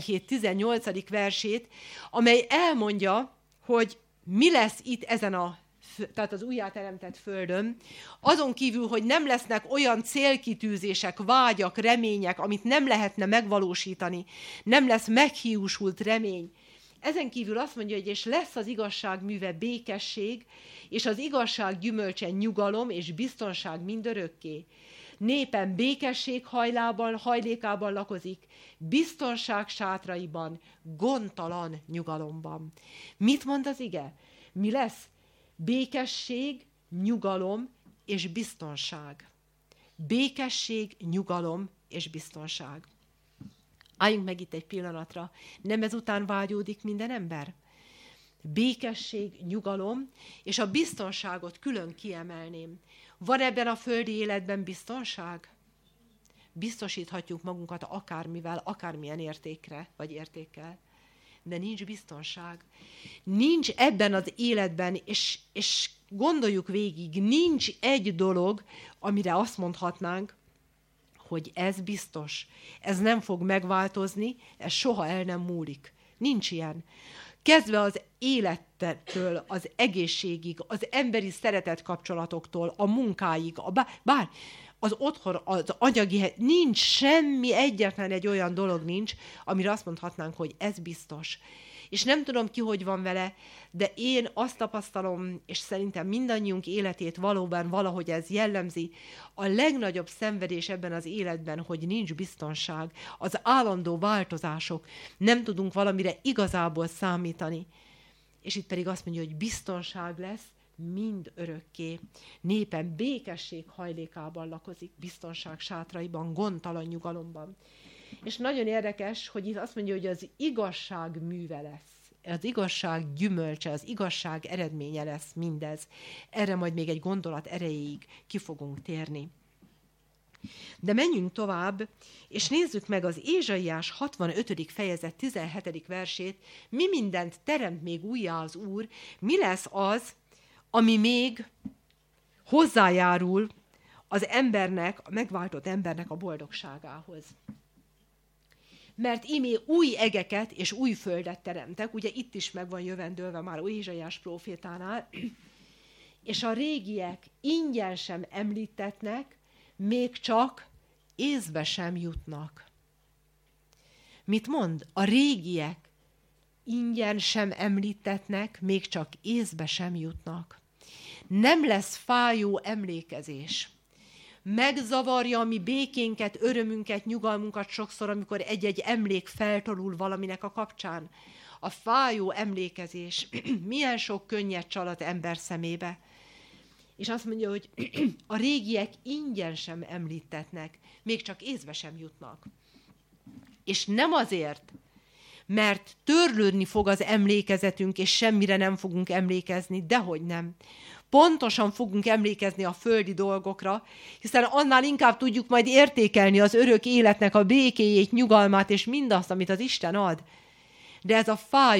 17-18. versét, amely elmondja, hogy mi lesz itt ezen tehát az újjáteremtett földön, azon kívül, hogy nem lesznek olyan célkitűzések, vágyak, remények, amit nem lehetne megvalósítani, nem lesz meghiúsult remény. Ezen kívül azt mondja, hogy és lesz az igazság műve békesség, és az igazság gyümölcse nyugalom és biztonság mindörökké. Népem békesség hajlékában lakozik, biztonság sátraiban, gondtalan nyugalomban. Mit mond az ige? Mi lesz? Békesség, nyugalom és biztonság. Békesség, nyugalom és biztonság. Álljunk meg itt egy pillanatra. Nem ezután vágyódik minden ember? Békesség, nyugalom, és a biztonságot külön kiemelném. Van ebben a földi életben biztonság? Biztosíthatjuk magunkat akármivel, akármilyen értékre vagy értékkel. De nincs biztonság. Nincs ebben az életben, és gondoljuk végig, nincs egy dolog, amire azt mondhatnánk, hogy ez biztos, ez nem fog megváltozni, ez soha el nem múlik. Nincs ilyen. Kezdve az élettől, az egészségig, az emberi szeretet kapcsolatoktól, a munkáig, bár az otthon, az anyagi, nincs semmi, egyetlen egy olyan dolog nincs, amire azt mondhatnánk, hogy ez biztos. És nem tudom ki, hogy van vele, de én azt tapasztalom, és szerintem mindannyiunk életét valóban valahogy ez jellemzi, a legnagyobb szenvedés ebben az életben, hogy nincs biztonság, az állandó változások, nem tudunk valamire igazából számítani. És itt pedig azt mondja, hogy biztonság lesz mind örökké. Népem békesség hajlékában lakozik, biztonság sátraiban, gondtalan nyugalomban. És nagyon érdekes, hogy itt azt mondja, hogy az igazság műve lesz. Az igazság gyümölcse, az igazság eredménye lesz mindez. Erre majd még egy gondolat erejéig ki fogunk térni. De menjünk tovább, és nézzük meg az Ézsaiás 65. fejezet 17. versét. Mi mindent teremt még újjá az Úr, mi lesz az, ami még hozzájárul az embernek, a megváltott embernek a boldogságához. Mert ímé új egeket és új földet teremtek, ugye itt is meg van jövendőlve már Ézsaiás prófétánál, és a régiek ingyen sem említetnek, még csak észbe sem jutnak. Mit mond? A régiek ingyen sem említetnek, még csak észbe sem jutnak. Nem lesz fájó emlékezés. Megzavarja a mi békénket, örömünket, nyugalmunkat sokszor, amikor egy-egy emlék feltorul valaminek a kapcsán. A fájó emlékezés milyen sok könnyet csal az ember szemébe. És azt mondja, hogy a régiek ingyen sem említetnek, még csak észbe sem jutnak. És nem azért, mert törlődni fog az emlékezetünk, és semmire nem fogunk emlékezni, dehogy nem. Pontosan fogunk emlékezni a földi dolgokra, hiszen annál inkább tudjuk majd értékelni az örök életnek a békéjét, nyugalmát, és mindazt, amit az Isten ad. De ez a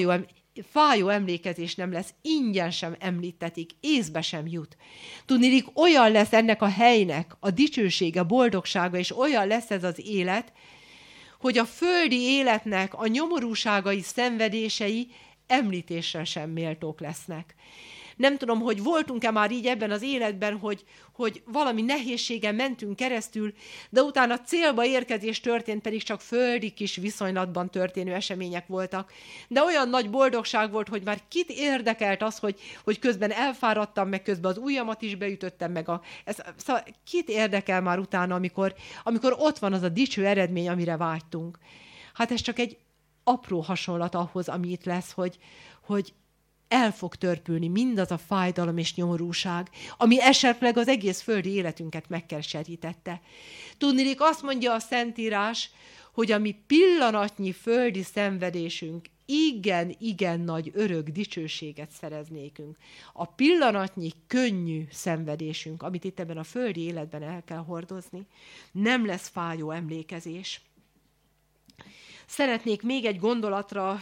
fájó emlékezés nem lesz, ingyen sem említetik, észbe sem jut. Tudniillik, olyan lesz ennek a helynek a dicsősége, boldogsága, és olyan lesz ez az élet, hogy a földi életnek a nyomorúságai, szenvedései említésre sem méltók lesznek. Nem tudom, hogy voltunk-e már így ebben az életben, hogy valami nehézségen mentünk keresztül, de utána célba érkezés történt, pedig csak földi kis viszonylatban történő események voltak. De olyan nagy boldogság volt, hogy már kit érdekelt az, hogy közben elfáradtam, meg közben az ujjamat is beütöttem, szóval kit érdekel már utána, amikor ott van az a dicső eredmény, amire vágytunk. Hát ez csak egy apró hasonlat ahhoz, ami itt lesz, hogy el fog törpülni mindaz a fájdalom és nyomorúság, ami esetleg az egész földi életünket megkeserítette. Tudniillik, azt mondja a Szentírás, hogy a mi pillanatnyi földi szenvedésünk igen nagy örök dicsőséget szereznékünk. A pillanatnyi könnyű szenvedésünk, amit itt ebben a földi életben el kell hordozni, nem lesz fájó emlékezés. Szeretnék még egy gondolatra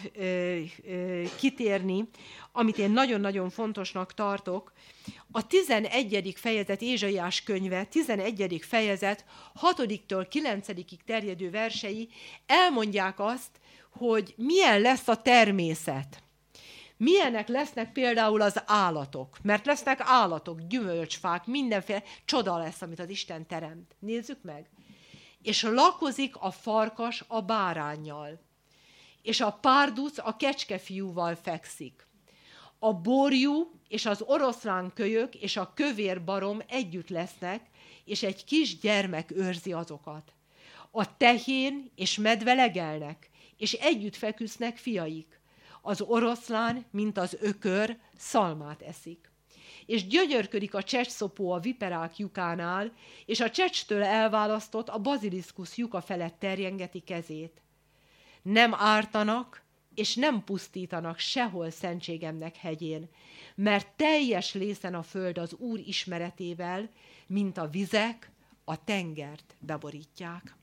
kitérni, amit én nagyon-nagyon fontosnak tartok. A 11. fejezet, Ézsaiás könyve, 11. fejezet, 6-től 9-ig terjedő versei elmondják azt, hogy milyen lesz a természet. Milyenek lesznek például az állatok, mert lesznek állatok, gyümölcsfák, mindenféle csoda lesz, amit az Isten teremt. Nézzük meg. És lakozik a farkas a báránnyal, és a párduc a kecskefiúval fekszik. A borjú és az oroszlánkölyök és a kövér barom együtt lesznek, és egy kis gyermek őrzi azokat. A tehén és medve legelnek, és együtt feküsznek fiaik. Az oroszlán, mint az ökör, szalmát eszik. És gyönyörködik a csecsszopó a viperák lyukánál, és a csecstől elválasztott a baziliszkusz lyuka felett terjengeti kezét. Nem ártanak, és nem pusztítanak sehol szentségemnek hegyén, mert teljes lészen a föld az Úr ismeretével, mint a vizek a tengert beborítják.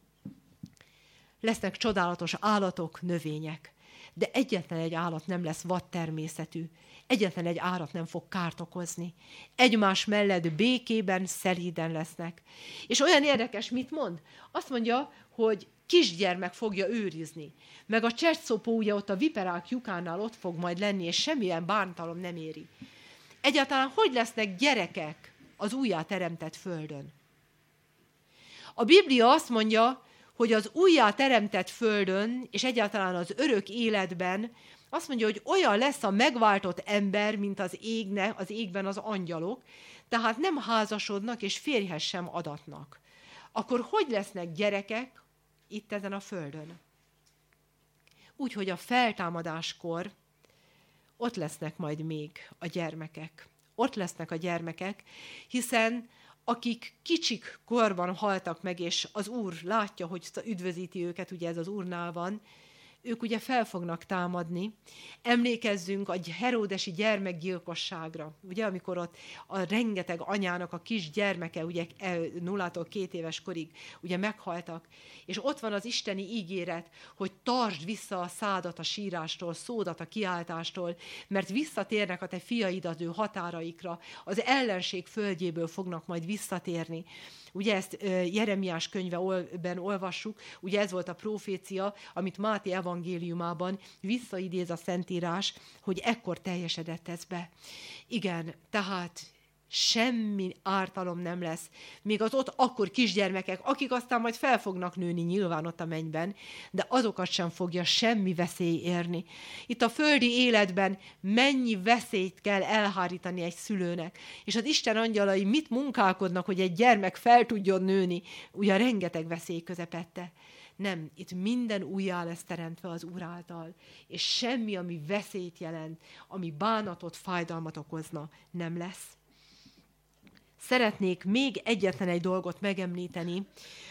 Lesznek csodálatos állatok, növények, de egyetlen egy állat nem lesz vadtermészetű, egyetlen egy állat nem fog kárt okozni. Egymás mellett békében, szelíden lesznek. És olyan érdekes, mit mond? Azt mondja, hogy kisgyermek fogja őrizni. Meg a cserszopó ugye ott a viperák lyukánál ott fog majd lenni, és semmilyen bántalom nem éri. Egyáltalán hogy lesznek gyerekek az újjáteremtett földön? A Biblia azt mondja, hogy az újjáteremtett földön, és egyáltalán az örök életben, azt mondja, hogy olyan lesz a megváltott ember, mint az égben az angyalok, tehát nem házasodnak, és férjhez sem adatnak. Akkor hogy lesznek gyerekek itt ezen a földön? Úgy, hogy a feltámadáskor ott lesznek majd még a gyermekek. Ott lesznek a gyermekek, hiszen akik kicsik korban haltak meg, és az Úr látja, hogy üdvözíti őket, ugye ez az Úrnál van, ők ugye fel fognak támadni. Emlékezzünk a heródesi gyermekgyilkosságra, ugye, amikor ott a rengeteg anyának a kis gyermeke, ugye 0-tól 2 éves korig ugye meghaltak, és ott van az isteni ígéret, hogy tartsd vissza a szádat a sírástól, szódat a kiáltástól, mert visszatérnek a te fiaid az ő határaikra, az ellenség földjéből fognak majd visszatérni. Ugye ezt Jeremiás könyveben olvassuk, ugye ez volt a profécia, amit Máté evangéliumában visszaidéz a Szentírás, hogy ekkor teljesedett ez be. Igen, tehát semmi ártalom nem lesz. Még az ott akkor kisgyermekek, akik aztán majd fel fognak nőni nyilván ott a mennyben, de azokat sem fogja semmi veszély érni. Itt a földi életben mennyi veszélyt kell elhárítani egy szülőnek, és az Isten angyalai mit munkálkodnak, hogy egy gyermek fel tudjon nőni, ugye rengeteg veszély közepette. Nem, itt minden újjá lesz teremtve az Úr által, és semmi, ami veszélyt jelent, ami bánatot, fájdalmat okozna, nem lesz. Szeretnék még egyetlen egy dolgot megemlíteni,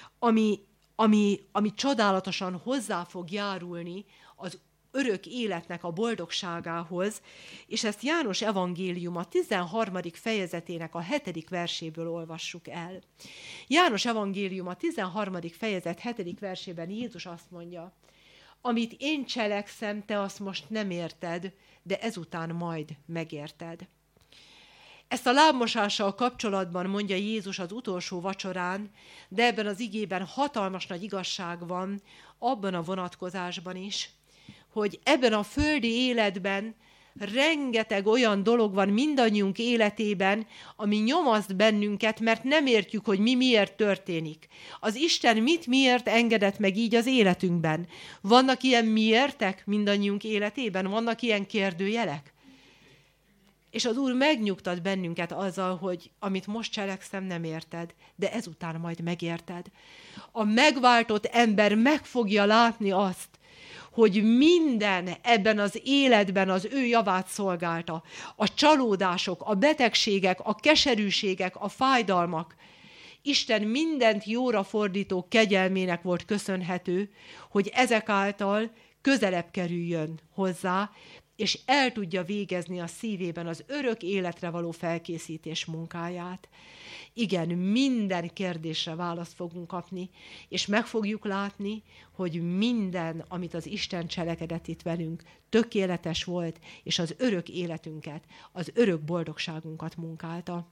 ami csodálatosan hozzá fog járulni az örök életnek a boldogságához, és ezt János evangélium a 13. fejezetének a 7. verséből olvassuk el. János evangélium a 13. fejezet 7. versében Jézus azt mondja, amit én cselekszem, te azt most nem érted, de ezután majd megérted. Ezt a lábmosással kapcsolatban mondja Jézus az utolsó vacsorán, de ebben az igében hatalmas nagy igazság van, abban a vonatkozásban is, hogy ebben a földi életben rengeteg olyan dolog van mindannyiunk életében, ami nyomaszt bennünket, mert nem értjük, hogy mi miért történik. Az Isten miért engedett meg így az életünkben. Vannak ilyen miértek mindannyiunk életében? Vannak ilyen kérdőjelek? És az Úr megnyugtat bennünket azzal, hogy amit most cselekszem, nem érted, de ezután majd megérted. A megváltott ember meg fogja látni azt, hogy minden ebben az életben az ő javát szolgálta. A csalódások, a betegségek, a keserűségek, a fájdalmak. Isten mindent jóra fordító kegyelmének volt köszönhető, hogy ezek által közelebb kerüljön hozzá, és el tudja végezni a szívében az örök életre való felkészítés munkáját. Igen, minden kérdésre választ fogunk kapni, és meg fogjuk látni, hogy minden, amit az Isten cselekedett itt velünk, tökéletes volt, és az örök életünket, az örök boldogságunkat munkálta.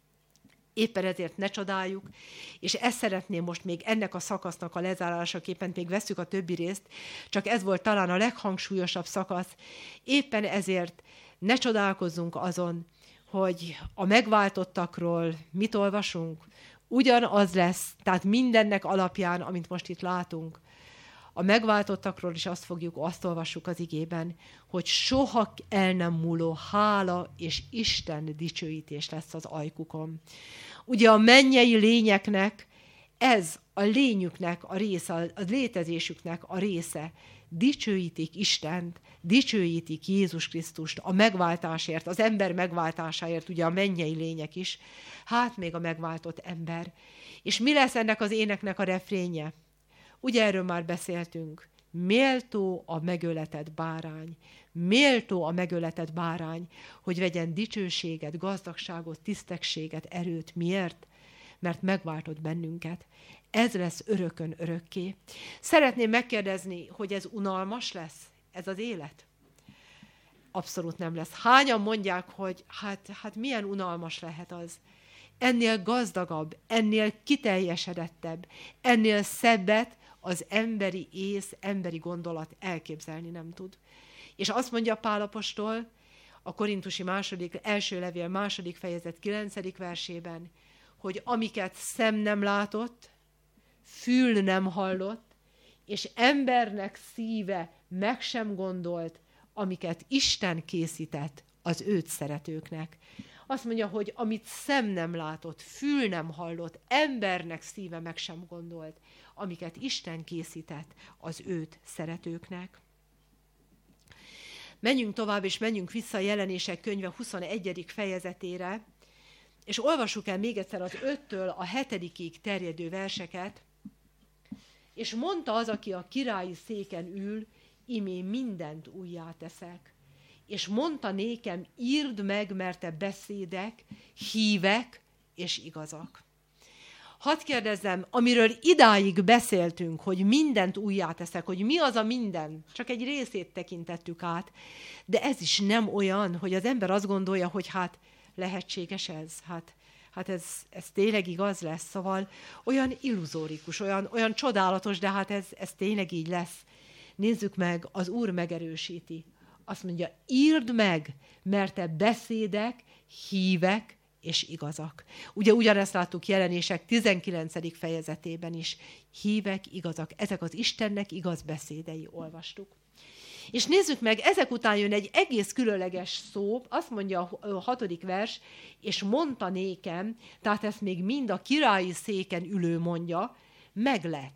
Éppen ezért ne csodáljuk, és ezt szeretném most még ennek a szakasznak a lezárásaképpen, még vesszük a többi részt, csak ez volt talán a leghangsúlyosabb szakasz. Éppen ezért ne csodálkozzunk azon, hogy a megváltottakról mit olvasunk, ugyanaz lesz, tehát mindennek alapján, amit most itt látunk. A megváltottakról is azt olvassuk az igében, hogy soha el nem múló hála és Isten dicsőítés lesz az ajkukon. Ugye a mennyei lényeknek ez a lényüknek a része, a létezésüknek a része. Dicsőítik Istent, dicsőítik Jézus Krisztust a megváltásért, az ember megváltásáért, ugye a mennyei lények is, hát még a megváltott ember. És mi lesz ennek az éneknek a refrénje? Ugye erről már beszéltünk. Méltó a megöletett bárány. Méltó a megöletett bárány, hogy vegyen dicsőséget, gazdagságot, tisztességet, erőt. Miért? Mert megváltott bennünket. Ez lesz örökön örökké. Szeretném megkérdezni, hogy ez unalmas lesz, ez az élet? Abszolút nem lesz. Hányan mondják, hogy hát milyen unalmas lehet az? Ennél gazdagabb, ennél kiteljesedettebb, ennél szebbet az emberi ész, emberi gondolat elképzelni nem tud. És azt mondja Pál apostol a Korintusi első levél 2. fejezet 9. versében, hogy amiket szem nem látott, fül nem hallott, és embernek szíve meg sem gondolt, amiket Isten készített az őt szeretőknek. Azt mondja, hogy amit szem nem látott, fül nem hallott, embernek szíve meg sem gondolt, amiket Isten készített az őt szeretőknek. Menjünk tovább, és menjünk vissza a Jelenések könyve 21. fejezetére, és olvassuk el még egyszer az 5-től a 7-ig terjedő verseket. És mondta az, aki a királyi széken ül, imé mindent újjá teszek. És mondta nékem, írd meg, mert te beszédek, hívek és igazak. Hadd kérdezzem, amiről idáig beszéltünk, hogy mindent újjá teszek, hogy mi az a minden, csak egy részét tekintettük át, de ez is nem olyan, hogy az ember azt gondolja, hogy hát lehetséges ez, hát ez tényleg igaz lesz, szóval olyan illuzórikus, olyan csodálatos, de hát ez tényleg így lesz. Nézzük meg, az Úr megerősíti. Azt mondja, írd meg, mert te beszédek, hívek és igazak. Ugye ugyanezt láttuk Jelenések 19. fejezetében is. Hívek, igazak. Ezek az Istennek igaz beszédei, olvastuk. És nézzük meg, ezek után jön egy egész különleges szó, azt mondja a 6. vers, és mondta nékem, tehát ezt még mind a királyi széken ülő mondja, meglett.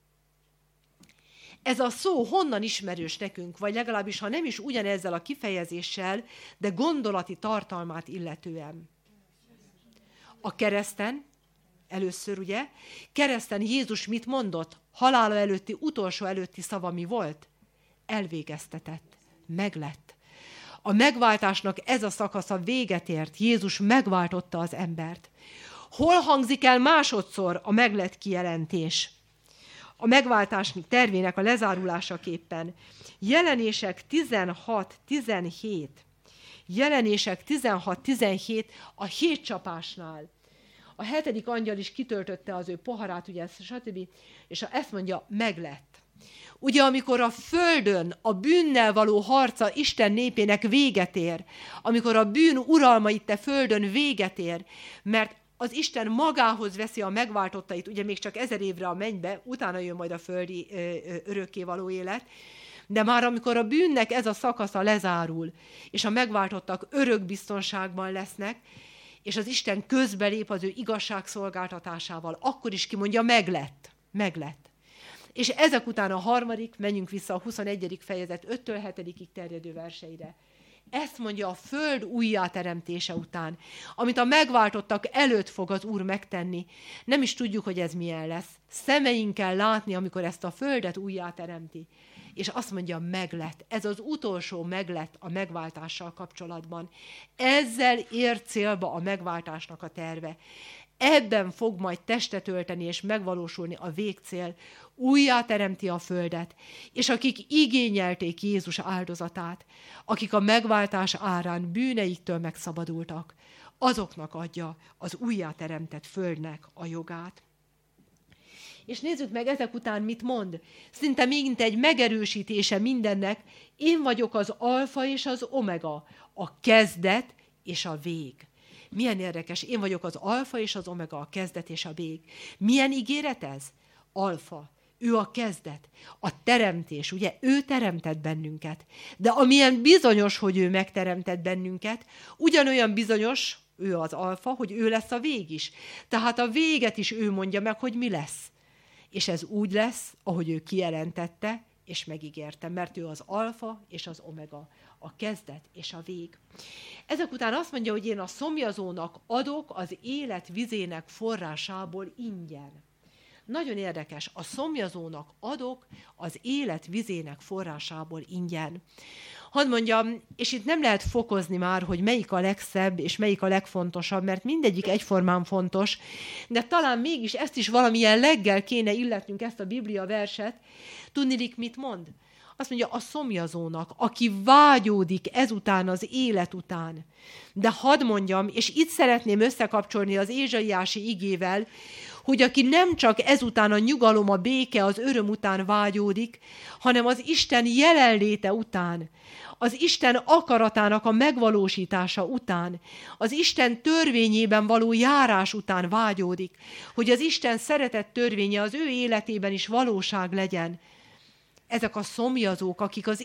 Ez a szó honnan ismerős nekünk, vagy legalábbis, ha nem is ugyanezzel a kifejezéssel, de gondolati tartalmát illetően. A kereszten, először ugye, kereszten Jézus mit mondott? Halála előtti, utolsó előtti szava mi volt? Elvégeztetett, meglett. A megváltásnak ez a szakasza véget ért. Jézus megváltotta az embert. Hol hangzik el másodszor a meglett kijelentés? A megváltás tervének a lezárulásaképpen. Jelenések 16-17. Jelenések 16-17 a 7 csapásnál. A 7. angyal is kitöltötte az ő poharát, ugye, stb. És ezt mondja, meglett. Ugye, amikor a földön a bűnnel való harca Isten népének véget ér, amikor a bűn uralma itt a földön véget ér, mert az Isten magához veszi a megváltottait, ugye még csak 1000 évre a mennybe, utána jön majd a földi örökkévaló élet, de már amikor a bűnnek ez a szakasza lezárul, és a megváltottak örök biztonságban lesznek, és az Isten közbelép az ő igazságszolgáltatásával, akkor is kimondja, meglett, meglett. És ezek után a 3., menjünk vissza a 21. fejezet 5-től 7-ig terjedő verseire. Ezt mondja a föld újjáteremtése után, amit a megváltottak előtt fog az Úr megtenni. Nem is tudjuk, hogy ez milyen lesz. Szemeinkkel látni, amikor ezt a földet újjáteremti. És azt mondja, meglett. Ez az utolsó meglett a megváltással kapcsolatban. Ezzel ér célba a megváltásnak a terve. ebben fog majd testet ölteni és megvalósulni a végcél, újjáteremti a földet, és akik igényelték Jézus áldozatát, akik a megváltás árán bűneiktől megszabadultak, azoknak adja az újjáteremtett földnek a jogát. És nézzük meg ezek után mit mond. Szinte mint egy megerősítése mindennek, én vagyok az alfa és az omega, a kezdet és a vég. Milyen érdekes, én vagyok az alfa és az omega, a kezdet és a vég. Milyen ígéret ez? Alfa. Ő a kezdet, a teremtés, ugye ő teremtett bennünket. De amilyen bizonyos, hogy ő megteremtett bennünket, ugyanolyan bizonyos, ő az alfa, hogy ő lesz a vég is. Tehát a véget is ő mondja meg, hogy mi lesz. És ez úgy lesz, ahogy ő kijelentette, és megígérte, mert ő az alfa és az omega, a kezdet és a vég. Ezek után azt mondja, hogy én a szomjazónak adok az élet vizének forrásából ingyen. Nagyon érdekes, a szomjazónak adok az élet vizének forrásából ingyen. Hadd mondjam, és itt nem lehet fokozni már, hogy melyik a legszebb, és melyik a legfontosabb, mert mindegyik egyformán fontos, de talán mégis ezt is valamilyen leggel kéne illetnünk, ezt a Biblia verset. Tudniillik, mit mond? Azt mondja, a szomjazónak, aki vágyódik ezután az élet után. De hadd mondjam, és itt szeretném összekapcsolni az ézsaiási igével, hogy aki nem csak ezután a nyugalom, a béke, az öröm után vágyódik, hanem az Isten jelenléte után, az Isten akaratának a megvalósítása után, az Isten törvényében való járás után vágyódik, hogy az Isten szeretett törvénye az ő életében is valóság legyen. Ezek a szomjazók, akik az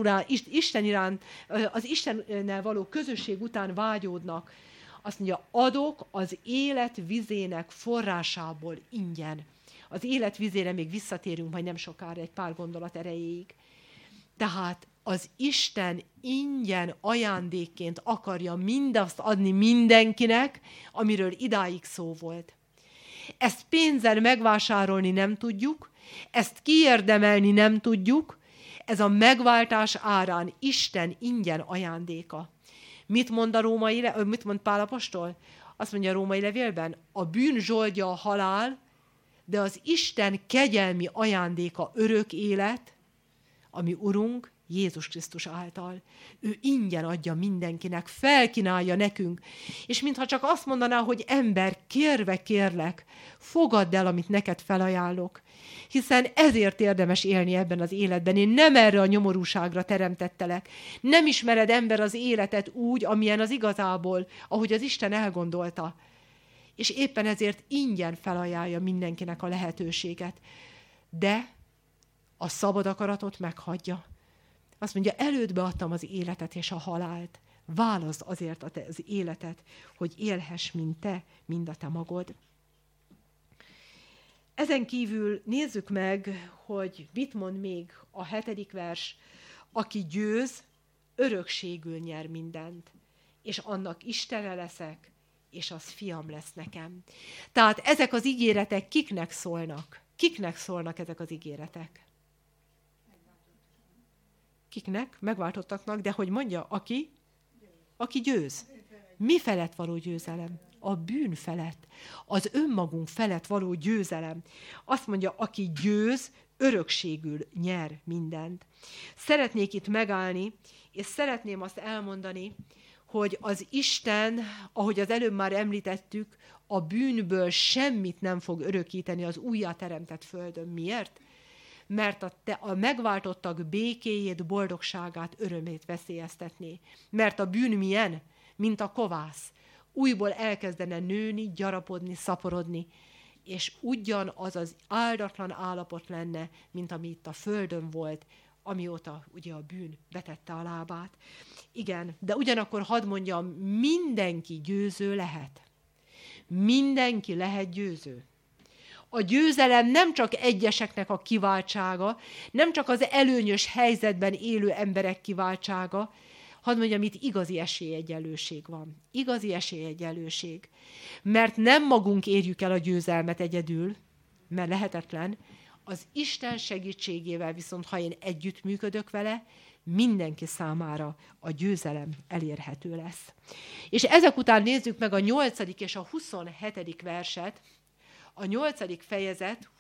Istennel való közösség után vágyódnak, azt mondja, adok az élet vizének forrásából ingyen. Az élet vizére még visszatérünk majd nem sokára, egy pár gondolat erejéig. Tehát az Isten ingyen ajándékként akarja mindazt adni mindenkinek, amiről idáig szó volt. Ezt pénzzel megvásárolni nem tudjuk, ezt kiérdemelni nem tudjuk, ez a megváltás árán Isten ingyen ajándéka. Mit mond Pál apostol? Azt mondja a római levélben, a bűn zsoldja a halál, de az Isten kegyelmi ajándéka örök élet, ami Urunk Jézus Krisztus által. Ő ingyen adja mindenkinek, felkínálja nekünk. És mintha csak azt mondaná, hogy ember, kérve kérlek, fogadd el, amit neked felajánlok. Hiszen ezért érdemes élni ebben az életben. Én nem erre a nyomorúságra teremtettelek. Nem ismered ember az életet úgy, amilyen az igazából, ahogy az Isten elgondolta. És éppen ezért ingyen felajánlja mindenkinek a lehetőséget. De a szabad akaratot meghagyja. Azt mondja, elődbe adtam az életet és a halált. Válaszd azért az életet, hogy élhess, mint te, mind a te magod. Ezen kívül nézzük meg, hogy mit mond még a 7. vers. Aki győz, örökségül nyer mindent, és annak Istene leszek, és az fiam lesz nekem. Tehát ezek az ígéretek kiknek szólnak? Kiknek szólnak ezek az ígéretek? Kiknek? Megváltottaknak, de hogy mondja, aki győz. Mi felett való győzelem? A bűn felett, az önmagunk felett való győzelem. Azt mondja, aki győz, örökségül nyer mindent. Szeretnék itt megállni, és szeretném azt elmondani, hogy az Isten, ahogy az előbb már említettük, a bűnből semmit nem fog örökíteni az újjáteremtett földön. Miért? Mert a megváltottak békéjét, boldogságát, örömét veszélyeztetné. Mert a bűn milyen? Mint a kovász. Újból elkezdene nőni, gyarapodni, szaporodni, és ugyanaz az áldatlan állapot lenne, mint ami itt a földön volt, amióta ugye a bűn betette a lábát. Igen, de ugyanakkor hadd mondjam, mindenki győző lehet. Mindenki lehet győző. A győzelem nem csak egyeseknek a kiváltsága, nem csak az előnyös helyzetben élő emberek kiváltsága, hadd mondjam, itt igazi esélyegyenlőség van. Igazi esélyegyenlőség. Mert nem magunk érjük el a győzelmet egyedül, mert lehetetlen, az Isten segítségével viszont, ha én együttműködök vele, mindenki számára a győzelem elérhető lesz. És ezek után nézzük meg a 8. és a 27. verset, a 8. fejezet,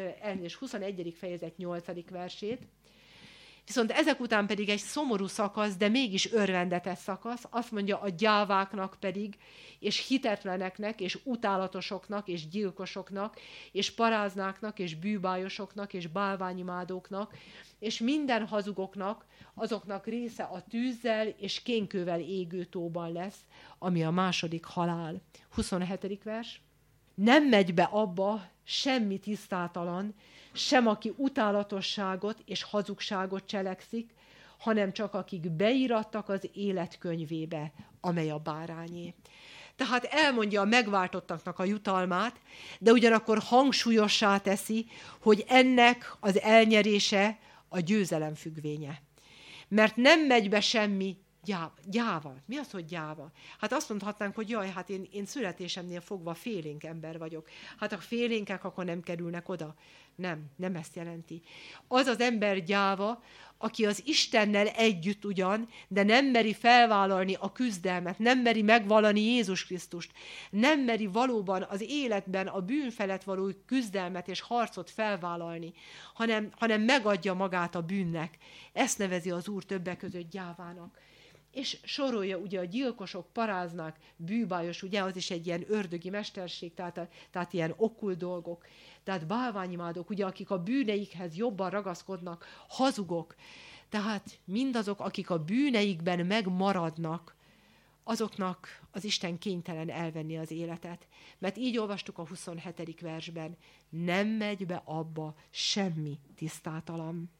21. fejezet 8. versét, viszont ezek után pedig egy szomorú szakasz, de mégis örvendetes szakasz, azt mondja, a gyáváknak pedig, és hitetleneknek, és utálatosoknak, és gyilkosoknak, és paráznáknak, és bűbájosoknak, és bálványimádóknak, és minden hazugoknak, azoknak része a tűzzel és kénkővel égő tóban lesz, ami a második halál. 27. vers. Nem megy be abba semmi tisztátalan, sem aki utálatosságot és hazugságot cselekszik, hanem csak akik beírattak az életkönyvébe, amely a bárányé. Tehát elmondja a megváltottaknak a jutalmát, de ugyanakkor hangsúlyossá teszi, hogy ennek az elnyerése a győzelem függvénye. Mert nem megy be semmi gyáva. Mi az, hogy gyáva? Hát azt mondhatnánk, hogy jaj, hát én születésemnél fogva félénk ember vagyok. Hát ha félénkek, akkor nem kerülnek oda. Nem ezt jelenti. Az az ember gyáva, aki az Istennel együtt ugyan, de nem meri felvállalni a küzdelmet, nem meri megvallani Jézus Krisztust, nem meri valóban az életben a bűn felett való küzdelmet és harcot felvállalni, hanem megadja magát a bűnnek. Ezt nevezi az Úr többek között gyávának. És sorolja ugye a gyilkosok, paráznák, bűbájos, ugye az is egy ilyen ördögi mesterség, tehát ilyen okkult dolgok, tehát bálványimádók, ugye akik a bűneikhez jobban ragaszkodnak, hazugok, tehát mindazok, akik a bűneikben megmaradnak, azoknak az Isten kénytelen elvenni az életet. Mert így olvastuk a 27. versben, nem megy be abba semmi tisztátalan.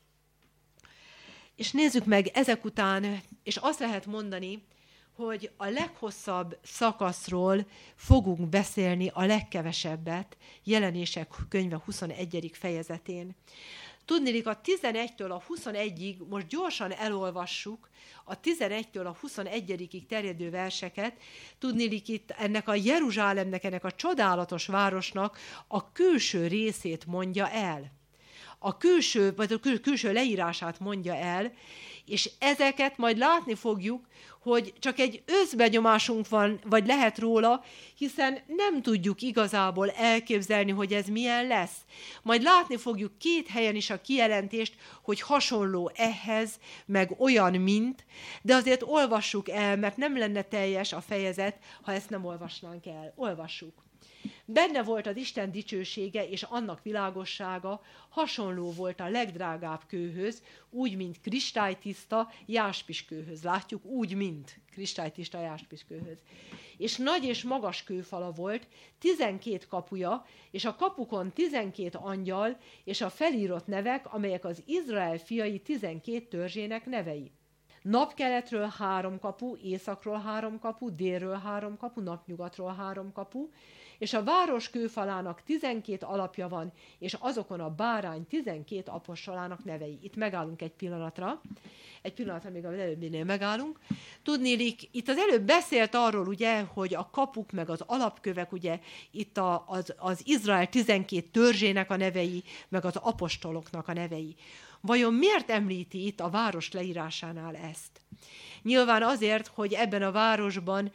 És nézzük meg ezek után, és azt lehet mondani, hogy a leghosszabb szakaszról fogunk beszélni a legkevesebbet, Jelenések könyve 21. fejezetén. Tudniillik, a 11-től a 21-ig, most gyorsan elolvassuk a 11-től a 21-ig terjedő verseket, tudniillik itt ennek a Jeruzsálemnek, ennek a csodálatos városnak a külső részét mondja el. A külső leírását mondja el, és ezeket majd látni fogjuk, hogy csak egy összbenyomásunk van, vagy lehet róla, hiszen nem tudjuk igazából elképzelni, hogy ez milyen lesz. Majd látni fogjuk 2 helyen is a kijelentést, hogy hasonló ehhez, meg olyan, mint, de azért olvassuk el, mert nem lenne teljes a fejezet, ha ezt nem olvasnánk el. Olvassuk. Benne volt az Isten dicsősége és annak világossága, hasonló volt a legdrágább kőhöz, úgy, mint kristálytiszta jáspiskőhöz. Látjuk, úgy, mint kristálytiszta jáspiskőhöz. És nagy és magas kőfala volt, 12 kapuja, és a kapukon 12 angyal, és a felírott nevek, amelyek az Izrael fiai 12 törzsének nevei. Napkeletről 3 kapu, északról 3 kapu, délről 3 kapu, napnyugatról 3 kapu, és a város kőfalának 12 alapja van, és azokon a bárány 12 apostolának nevei. Itt megállunk egy pillanatra még az előbbinél megállunk. Tudniillik, itt az előbb beszélt arról, ugye, hogy a kapuk meg az alapkövek, ugye itt az Izrael 12 törzsének a nevei, meg az apostoloknak a nevei. Vajon miért említi itt a város leírásánál ezt? Nyilván azért, hogy ebben a városban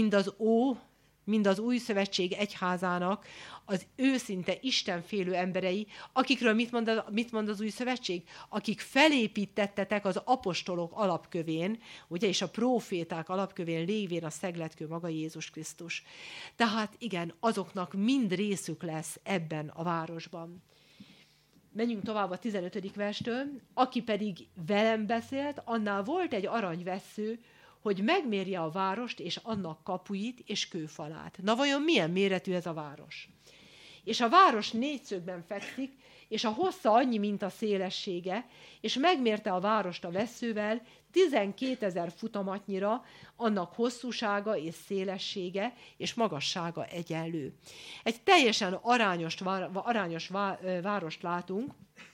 mind az új szövetség egyházának az őszinte istenfélő emberei, akikről mit mond az új szövetség? Akik felépítettetek az apostolok alapkövén, ugye, és a próféták alapkövén lévén a szegletkő maga Jézus Krisztus. Tehát igen, azoknak mind részük lesz ebben a városban. Menjünk tovább a 15. verstől. Aki pedig velem beszélt, annál volt egy aranyvessző, hogy megmérje a várost és annak kapuit és kőfalát. Na vajon milyen méretű ez a város? És a város 4 szögben fekszik, és a hossza annyi, mint a szélessége, és megmérte a várost a vesszővel 12 000 futamatnyira, annak hosszúsága és szélessége és magassága egyenlő. Egy teljesen arányos várost látunk,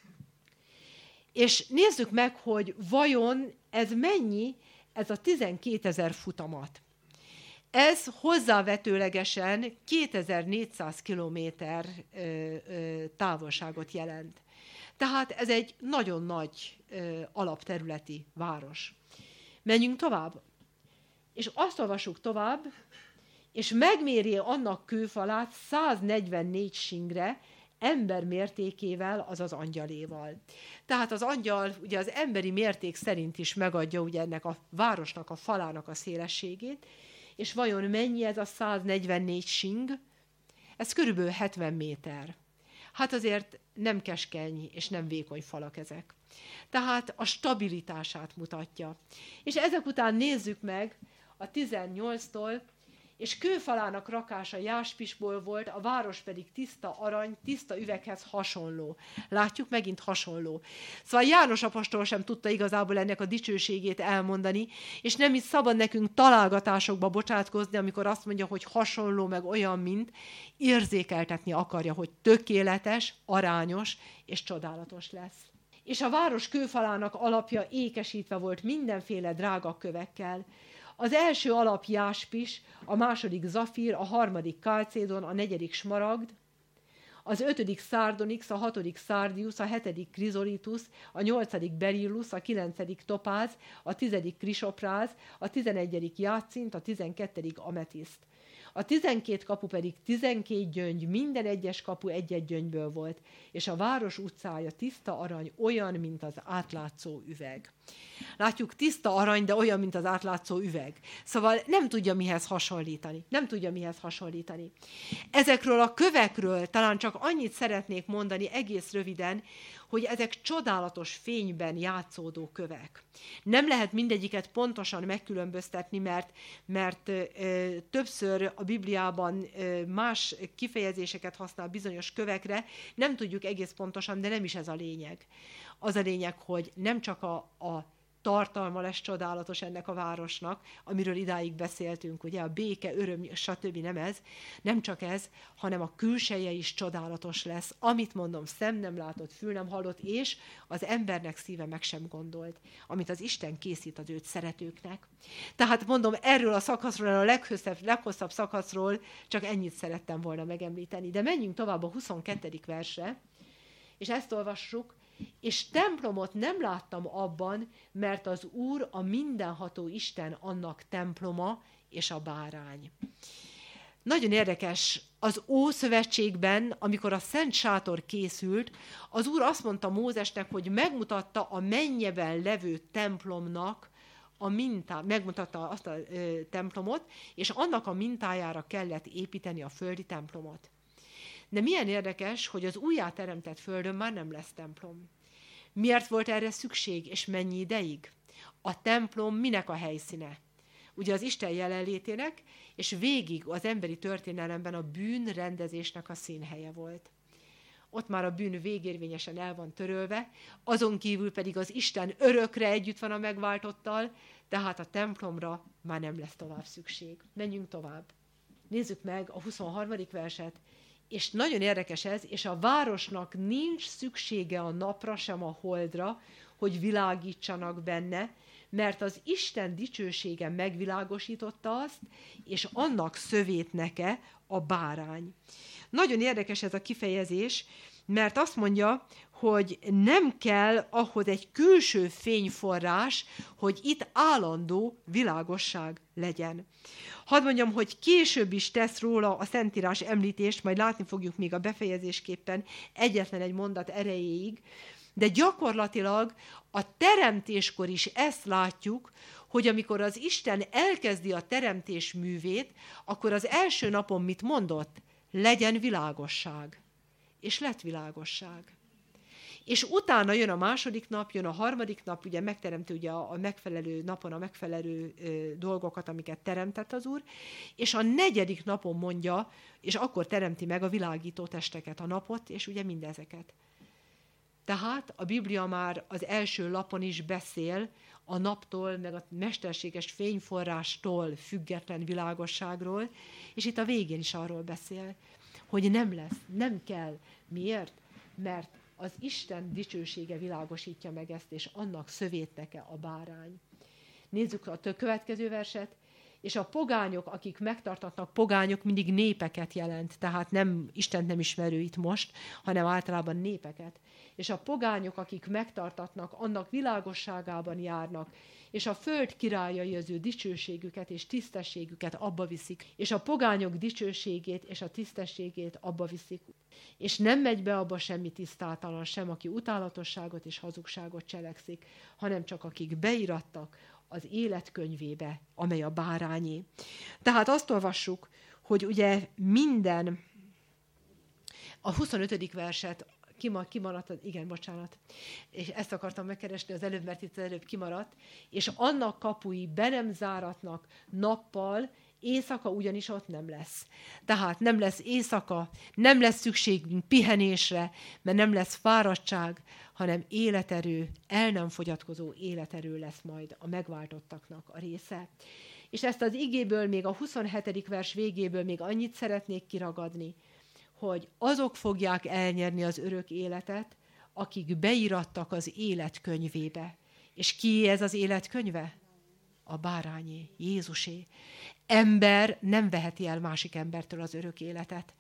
és nézzük meg, hogy vajon ez mennyi, ez a 12 000 futamat. Ez hozzávetőlegesen 2400 kilométer távolságot jelent. Tehát ez egy nagyon nagy alapterületi város. Menjünk tovább. És azt olvassuk tovább, és megméri annak kőfalát 144 singre, ember mértékével, azaz angyaléval. Tehát az angyal ugye az emberi mérték szerint is megadja ugye ennek a városnak, a falának a szélességét, és vajon mennyi ez a 144 sing? Ez körülbelül 70 méter. Hát azért nem keskeny és nem vékony falak ezek. Tehát a stabilitását mutatja. És ezek után nézzük meg a 18-tól, és kőfalának rakása jáspisból volt, a város pedig tiszta arany, tiszta üveghez hasonló. Látjuk, megint hasonló. Szóval János apostol sem tudta igazából ennek a dicsőségét elmondani, és nem is szabad nekünk találgatásokba bocsátkozni, amikor azt mondja, hogy hasonló, meg olyan, mint érzékeltetni akarja, hogy tökéletes, arányos és csodálatos lesz. És a város kőfalának alapja ékesítve volt mindenféle drága kövekkel. Az első alap jáspis, a második zafír, a harmadik kálcédon, a negyedik smaragd, az ötödik szárdonix, a hatodik szárdiusz, a hetedik krizolitus, a nyolcadik berillus, a kilencedik topáz, a tizedik krisopráz, a 11. játszint, a 12. ametiszt. A 12 kapu pedig 12 gyöngy, minden egyes kapu egy-egy gyöngyből volt, és a város utcája tiszta arany, olyan, mint az átlátszó üveg. Látjuk, tiszta arany, de olyan, mint az átlátszó üveg. Szóval nem tudja mihez hasonlítani. Ezekről a kövekről talán csak annyit szeretnék mondani egész röviden, hogy ezek csodálatos fényben játszódó kövek. Nem lehet mindegyiket pontosan megkülönböztetni, mert többször a Bibliában más kifejezéseket használ bizonyos kövekre, nem tudjuk egész pontosan, de nem is ez a lényeg. Az a lényeg, hogy nem csak a tartalma lesz csodálatos ennek a városnak, amiről idáig beszéltünk, ugye a béke, öröm, stb. Nem csak ez, hanem a külseje is csodálatos lesz, amit mondom, szem nem látott, fül nem hallott, és az embernek szíve meg sem gondolt, amit az Isten készít az őt szeretőknek. Tehát mondom, erről a szakaszról, a leghosszabb szakaszról csak ennyit szerettem volna megemlíteni. De menjünk tovább a 22. versre, és ezt olvassuk, és templomot nem láttam abban, mert az Úr, a mindenható Isten annak temploma és a bárány. Nagyon érdekes, az Ószövetségben, amikor a Szent Sátor készült, az Úr azt mondta Mózesnek, hogy megmutatta a mennyeben levő templomnak a mintát, megmutatta azt a templomot, és annak a mintájára kellett építeni a földi templomot. De milyen érdekes, hogy az újjáteremtett földön már nem lesz templom. Miért volt erre szükség, és mennyi ideig? A templom minek a helyszíne? Ugye az Isten jelenlétének, és végig az emberi történelemben a bűnrendezésnek a színhelye volt. Ott már a bűn végérvényesen el van törölve, azon kívül pedig az Isten örökre együtt van a megváltottal, tehát a templomra már nem lesz tovább szükség. Menjünk tovább. Nézzük meg a 23. verset. És nagyon érdekes ez, és a városnak nincs szüksége a napra, sem a holdra, hogy világítsanak benne, mert az Isten dicsősége megvilágosította azt, és annak szövétneke a bárány. Nagyon érdekes ez a kifejezés, mert azt mondja, hogy nem kell ahhoz egy külső fényforrás, hogy itt állandó világosság legyen. Hadd mondjam, hogy később is tesz róla a Szentírás említést, majd látni fogjuk még a befejezésképpen egyetlen egy mondat erejéig, de gyakorlatilag a teremtéskor is ezt látjuk, hogy amikor az Isten elkezdi a teremtés művét, akkor az első napon mit mondott? Legyen világosság. És lett világosság. És utána jön a második nap, jön a harmadik nap, ugye megteremti ugye a megfelelő napon a megfelelő dolgokat, amiket teremtett az Úr, és a negyedik napon mondja, és akkor teremti meg a világító testeket, a napot, és ugye mindezeket. Tehát a Biblia már az első lapon is beszél a naptól, meg a mesterséges fényforrástól független világosságról, és itt a végén is arról beszél, hogy nem lesz, nem kell. Miért? Mert az Isten dicsősége világosítja meg ezt, és annak szövétneke a bárány. Nézzük a következő verset. És a pogányok, akik megtartatnak, pogányok mindig népeket jelent, tehát nem Istent nem ismerő itt most, hanem általában népeket. És a pogányok, akik megtartatnak, annak világosságában járnak, és a föld királyai az ő dicsőségüket és tisztességüket abba viszik, és a pogányok dicsőségét és a tisztességét abba viszik. És nem megy be abba semmi tisztátalan sem, aki utálatosságot és hazugságot cselekszik, hanem csak akik beirattak az életkönyvébe, amely a bárányé. Tehát azt olvassuk, hogy ugye minden, a 25. verset kimaradt, igen, bocsánat, és ezt akartam megkeresni az előbb, mert itt az előbb kimaradt, és annak kapui be nem záratnak nappal, éjszaka ugyanis ott nem lesz. Tehát nem lesz éjszaka, nem lesz szükségünk pihenésre, mert nem lesz fáradtság, hanem életerő, el nem fogyatkozó életerő lesz majd a megváltottaknak a része. És ezt az igéből, még a 27. vers végéből még annyit szeretnék kiragadni, hogy azok fogják elnyerni az örök életet, akik beirattak az életkönyvébe. És kié ez az életkönyve? A bárányé, Jézusé. Ember nem veheti el másik embertől az örök életet.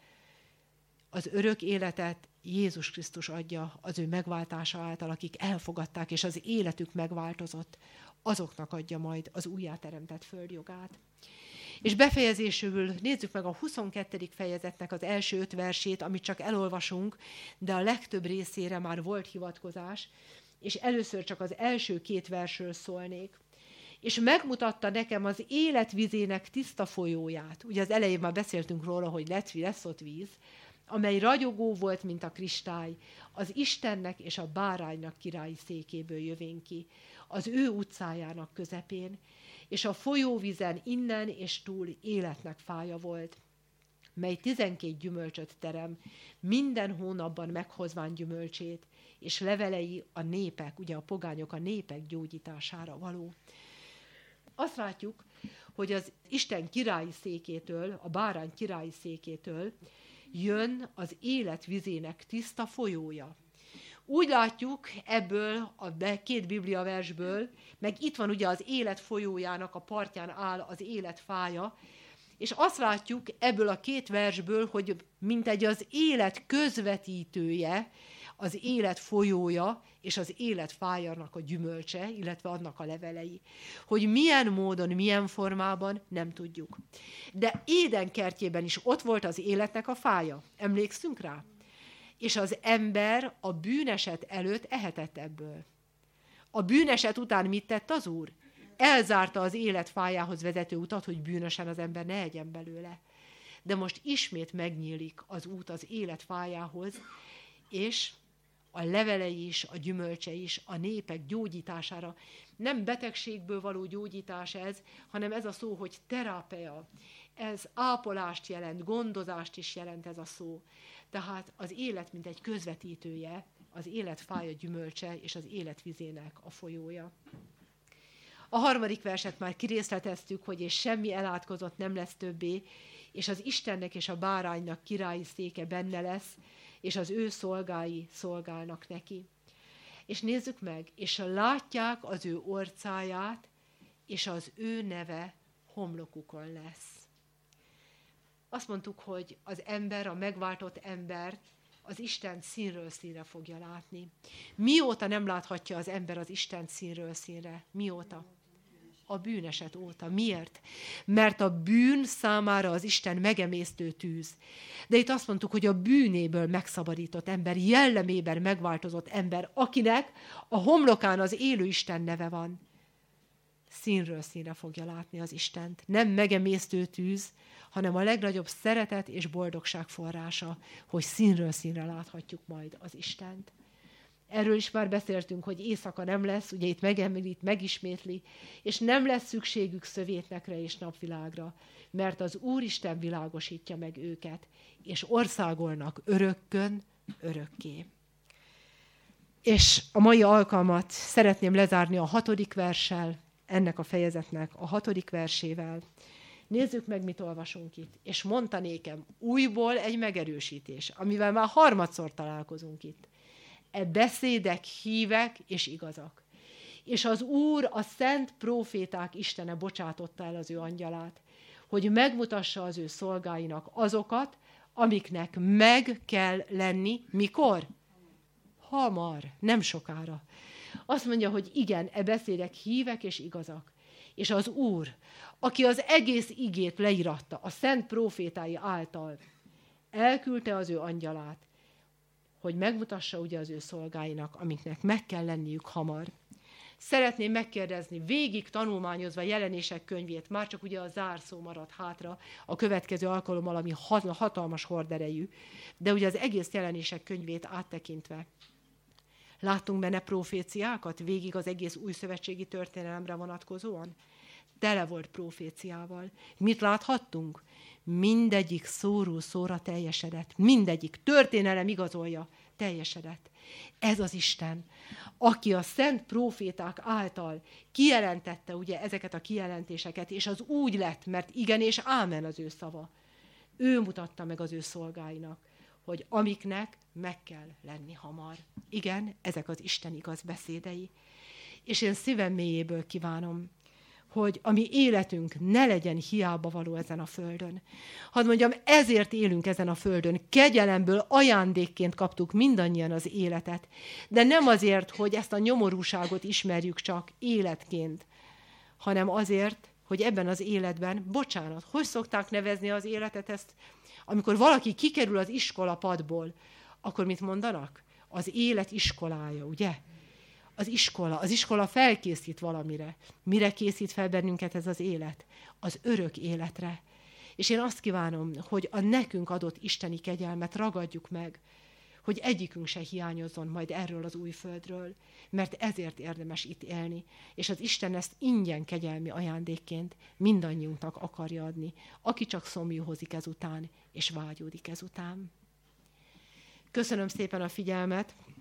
Az örök életet Jézus Krisztus adja az ő megváltása által, akik elfogadták, és az életük megváltozott, azoknak adja majd az újjáteremtett földjogát. És befejezésül nézzük meg a 22. fejezetnek az első 5 versét, amit csak elolvasunk, de a legtöbb részére már volt hivatkozás, és először csak az első 2 versről szólnék. És megmutatta nekem az életvizének tiszta folyóját. Ugye az elején már beszéltünk róla, hogy lesz ott víz, amely ragyogó volt, mint a kristály, az Istennek és a báránynak királyi székéből jövén ki, az ő utcájának közepén, és a folyóvízen innen és túl életnek fája volt, mely 12 gyümölcsöt terem, minden hónapban meghozván gyümölcsét, és levelei a népek, ugye a pogányok a népek gyógyítására való. Azt látjuk, hogy az Isten királyi székétől, a bárány királyi székétől jön az életvizének tiszta folyója. Úgy látjuk ebből a 2 Biblia versből, meg itt van ugye az élet folyójának a partján áll az élet fája, és azt látjuk ebből a 2 versből, hogy mintegy az élet közvetítője, az élet folyója és az élet fájának a gyümölcse, illetve annak a levelei. Hogy milyen módon, milyen formában, nem tudjuk. De Éden kertjében is ott volt az életnek a fája. Emlékszünk rá? És az ember a bűneset előtt ehetett ebből. A bűneset után mit tett az Úr? Elzárta az élet fájához vezető utat, hogy bűnösen az ember ne egyen belőle. De most ismét megnyílik az út az élet fájához, és a levelei is, a gyümölcse is, a népek gyógyítására. Nem betegségből való gyógyítás ez, hanem ez a szó, hogy terápea. Ez ápolást jelent, gondozást is jelent ez a szó. Tehát az élet, mint egy közvetítője, az élet fája gyümölcse és az életvizének a folyója. A 3. verset már kirészleteztük, hogy és semmi elátkozott nem lesz többé, és az Istennek és a báránynak királyi széke benne lesz, és az ő szolgái szolgálnak neki. És nézzük meg, és látják az ő orcáját, és az ő neve homlokukon lesz. Azt mondtuk, hogy az ember, a megváltott ember az Isten színről színre fogja látni. Mióta nem láthatja az ember az Isten színről színre? Mióta? A bűneset óta. Miért? Mert a bűn számára az Isten megemésztő tűz. De itt azt mondtuk, hogy a bűnéből megszabadított ember, jellemében megváltozott ember, akinek a homlokán az élő Isten neve van. Színről színre fogja látni az Istent. Nem megemésztő tűz, hanem a legnagyobb szeretet és boldogság forrása, hogy színről színre láthatjuk majd az Istent. Erről is már beszéltünk, hogy éjszaka nem lesz, ugye itt megemlít, megismétli, és nem lesz szükségük szövétnekre és napvilágra, mert az Úristen világosítja meg őket, és országolnak örökkön, örökké. És a mai alkalmat szeretném lezárni a 6. verssel, ennek a fejezetnek a 6. versével. Nézzük meg, mit olvasunk itt. És mondta nékem újból egy megerősítés, amivel már harmadszor találkozunk itt. E beszédek hívek és igazak. És az Úr, a szent próféták Istene bocsátotta el az ő angyalát, hogy megmutassa az ő szolgáinak azokat, amiknek meg kell lenni. Mikor? Hamar, nem sokára. Azt mondja, hogy igen, e beszédek hívek és igazak. És az Úr, aki az egész igét leíratta a szent prófétái által, elküldte az ő angyalát, hogy megmutassa ugye az ő szolgáinak, amiknek meg kell lenniük hamar. Szeretném megkérdezni, végig tanulmányozva Jelenések könyvét, már csak ugye a zárszó maradt hátra, a következő alkalommal, ami hatalmas horderejű, de ugye az egész Jelenések könyvét áttekintve. Láttunk benne proféciákat végig az egész újszövetségi történelemre vonatkozóan? Tele volt proféciával. Mit láthattunk? Mindegyik szóról szóra teljesedett. Mindegyik történelem igazolja, teljesedett. Ez az Isten, aki a szent próféták által kijelentette ugye ezeket a kijelentéseket, és az úgy lett, mert igen és ámen az ő szava. Ő mutatta meg az ő szolgáinak, hogy amiknek meg kell lenni hamar. Igen, ezek az Isten igaz beszédei. És én szívem mélyéből kívánom, hogy a mi életünk ne legyen hiába való ezen a földön. Hadd mondjam, ezért élünk ezen a földön. Kegyelemből ajándékként kaptuk mindannyian az életet. De nem azért, hogy ezt a nyomorúságot ismerjük csak életként, hanem azért, hogy ebben az életben, bocsánat, hogy szokták nevezni az életet ezt, amikor valaki kikerül az iskolapadból, akkor mit mondanak? Az élet iskolája, ugye? Az iskola felkészít valamire. Mire készít fel bennünket ez az élet? Az örök életre. És én azt kívánom, hogy a nekünk adott isteni kegyelmet ragadjuk meg, hogy egyikünk se hiányozzon majd erről az új földről, mert ezért érdemes itt élni. És az Isten ezt ingyen kegyelmi ajándékként mindannyiunknak akarja adni, aki csak szomjúhozik ezután, és vágyódik ezután. Köszönöm szépen a figyelmet!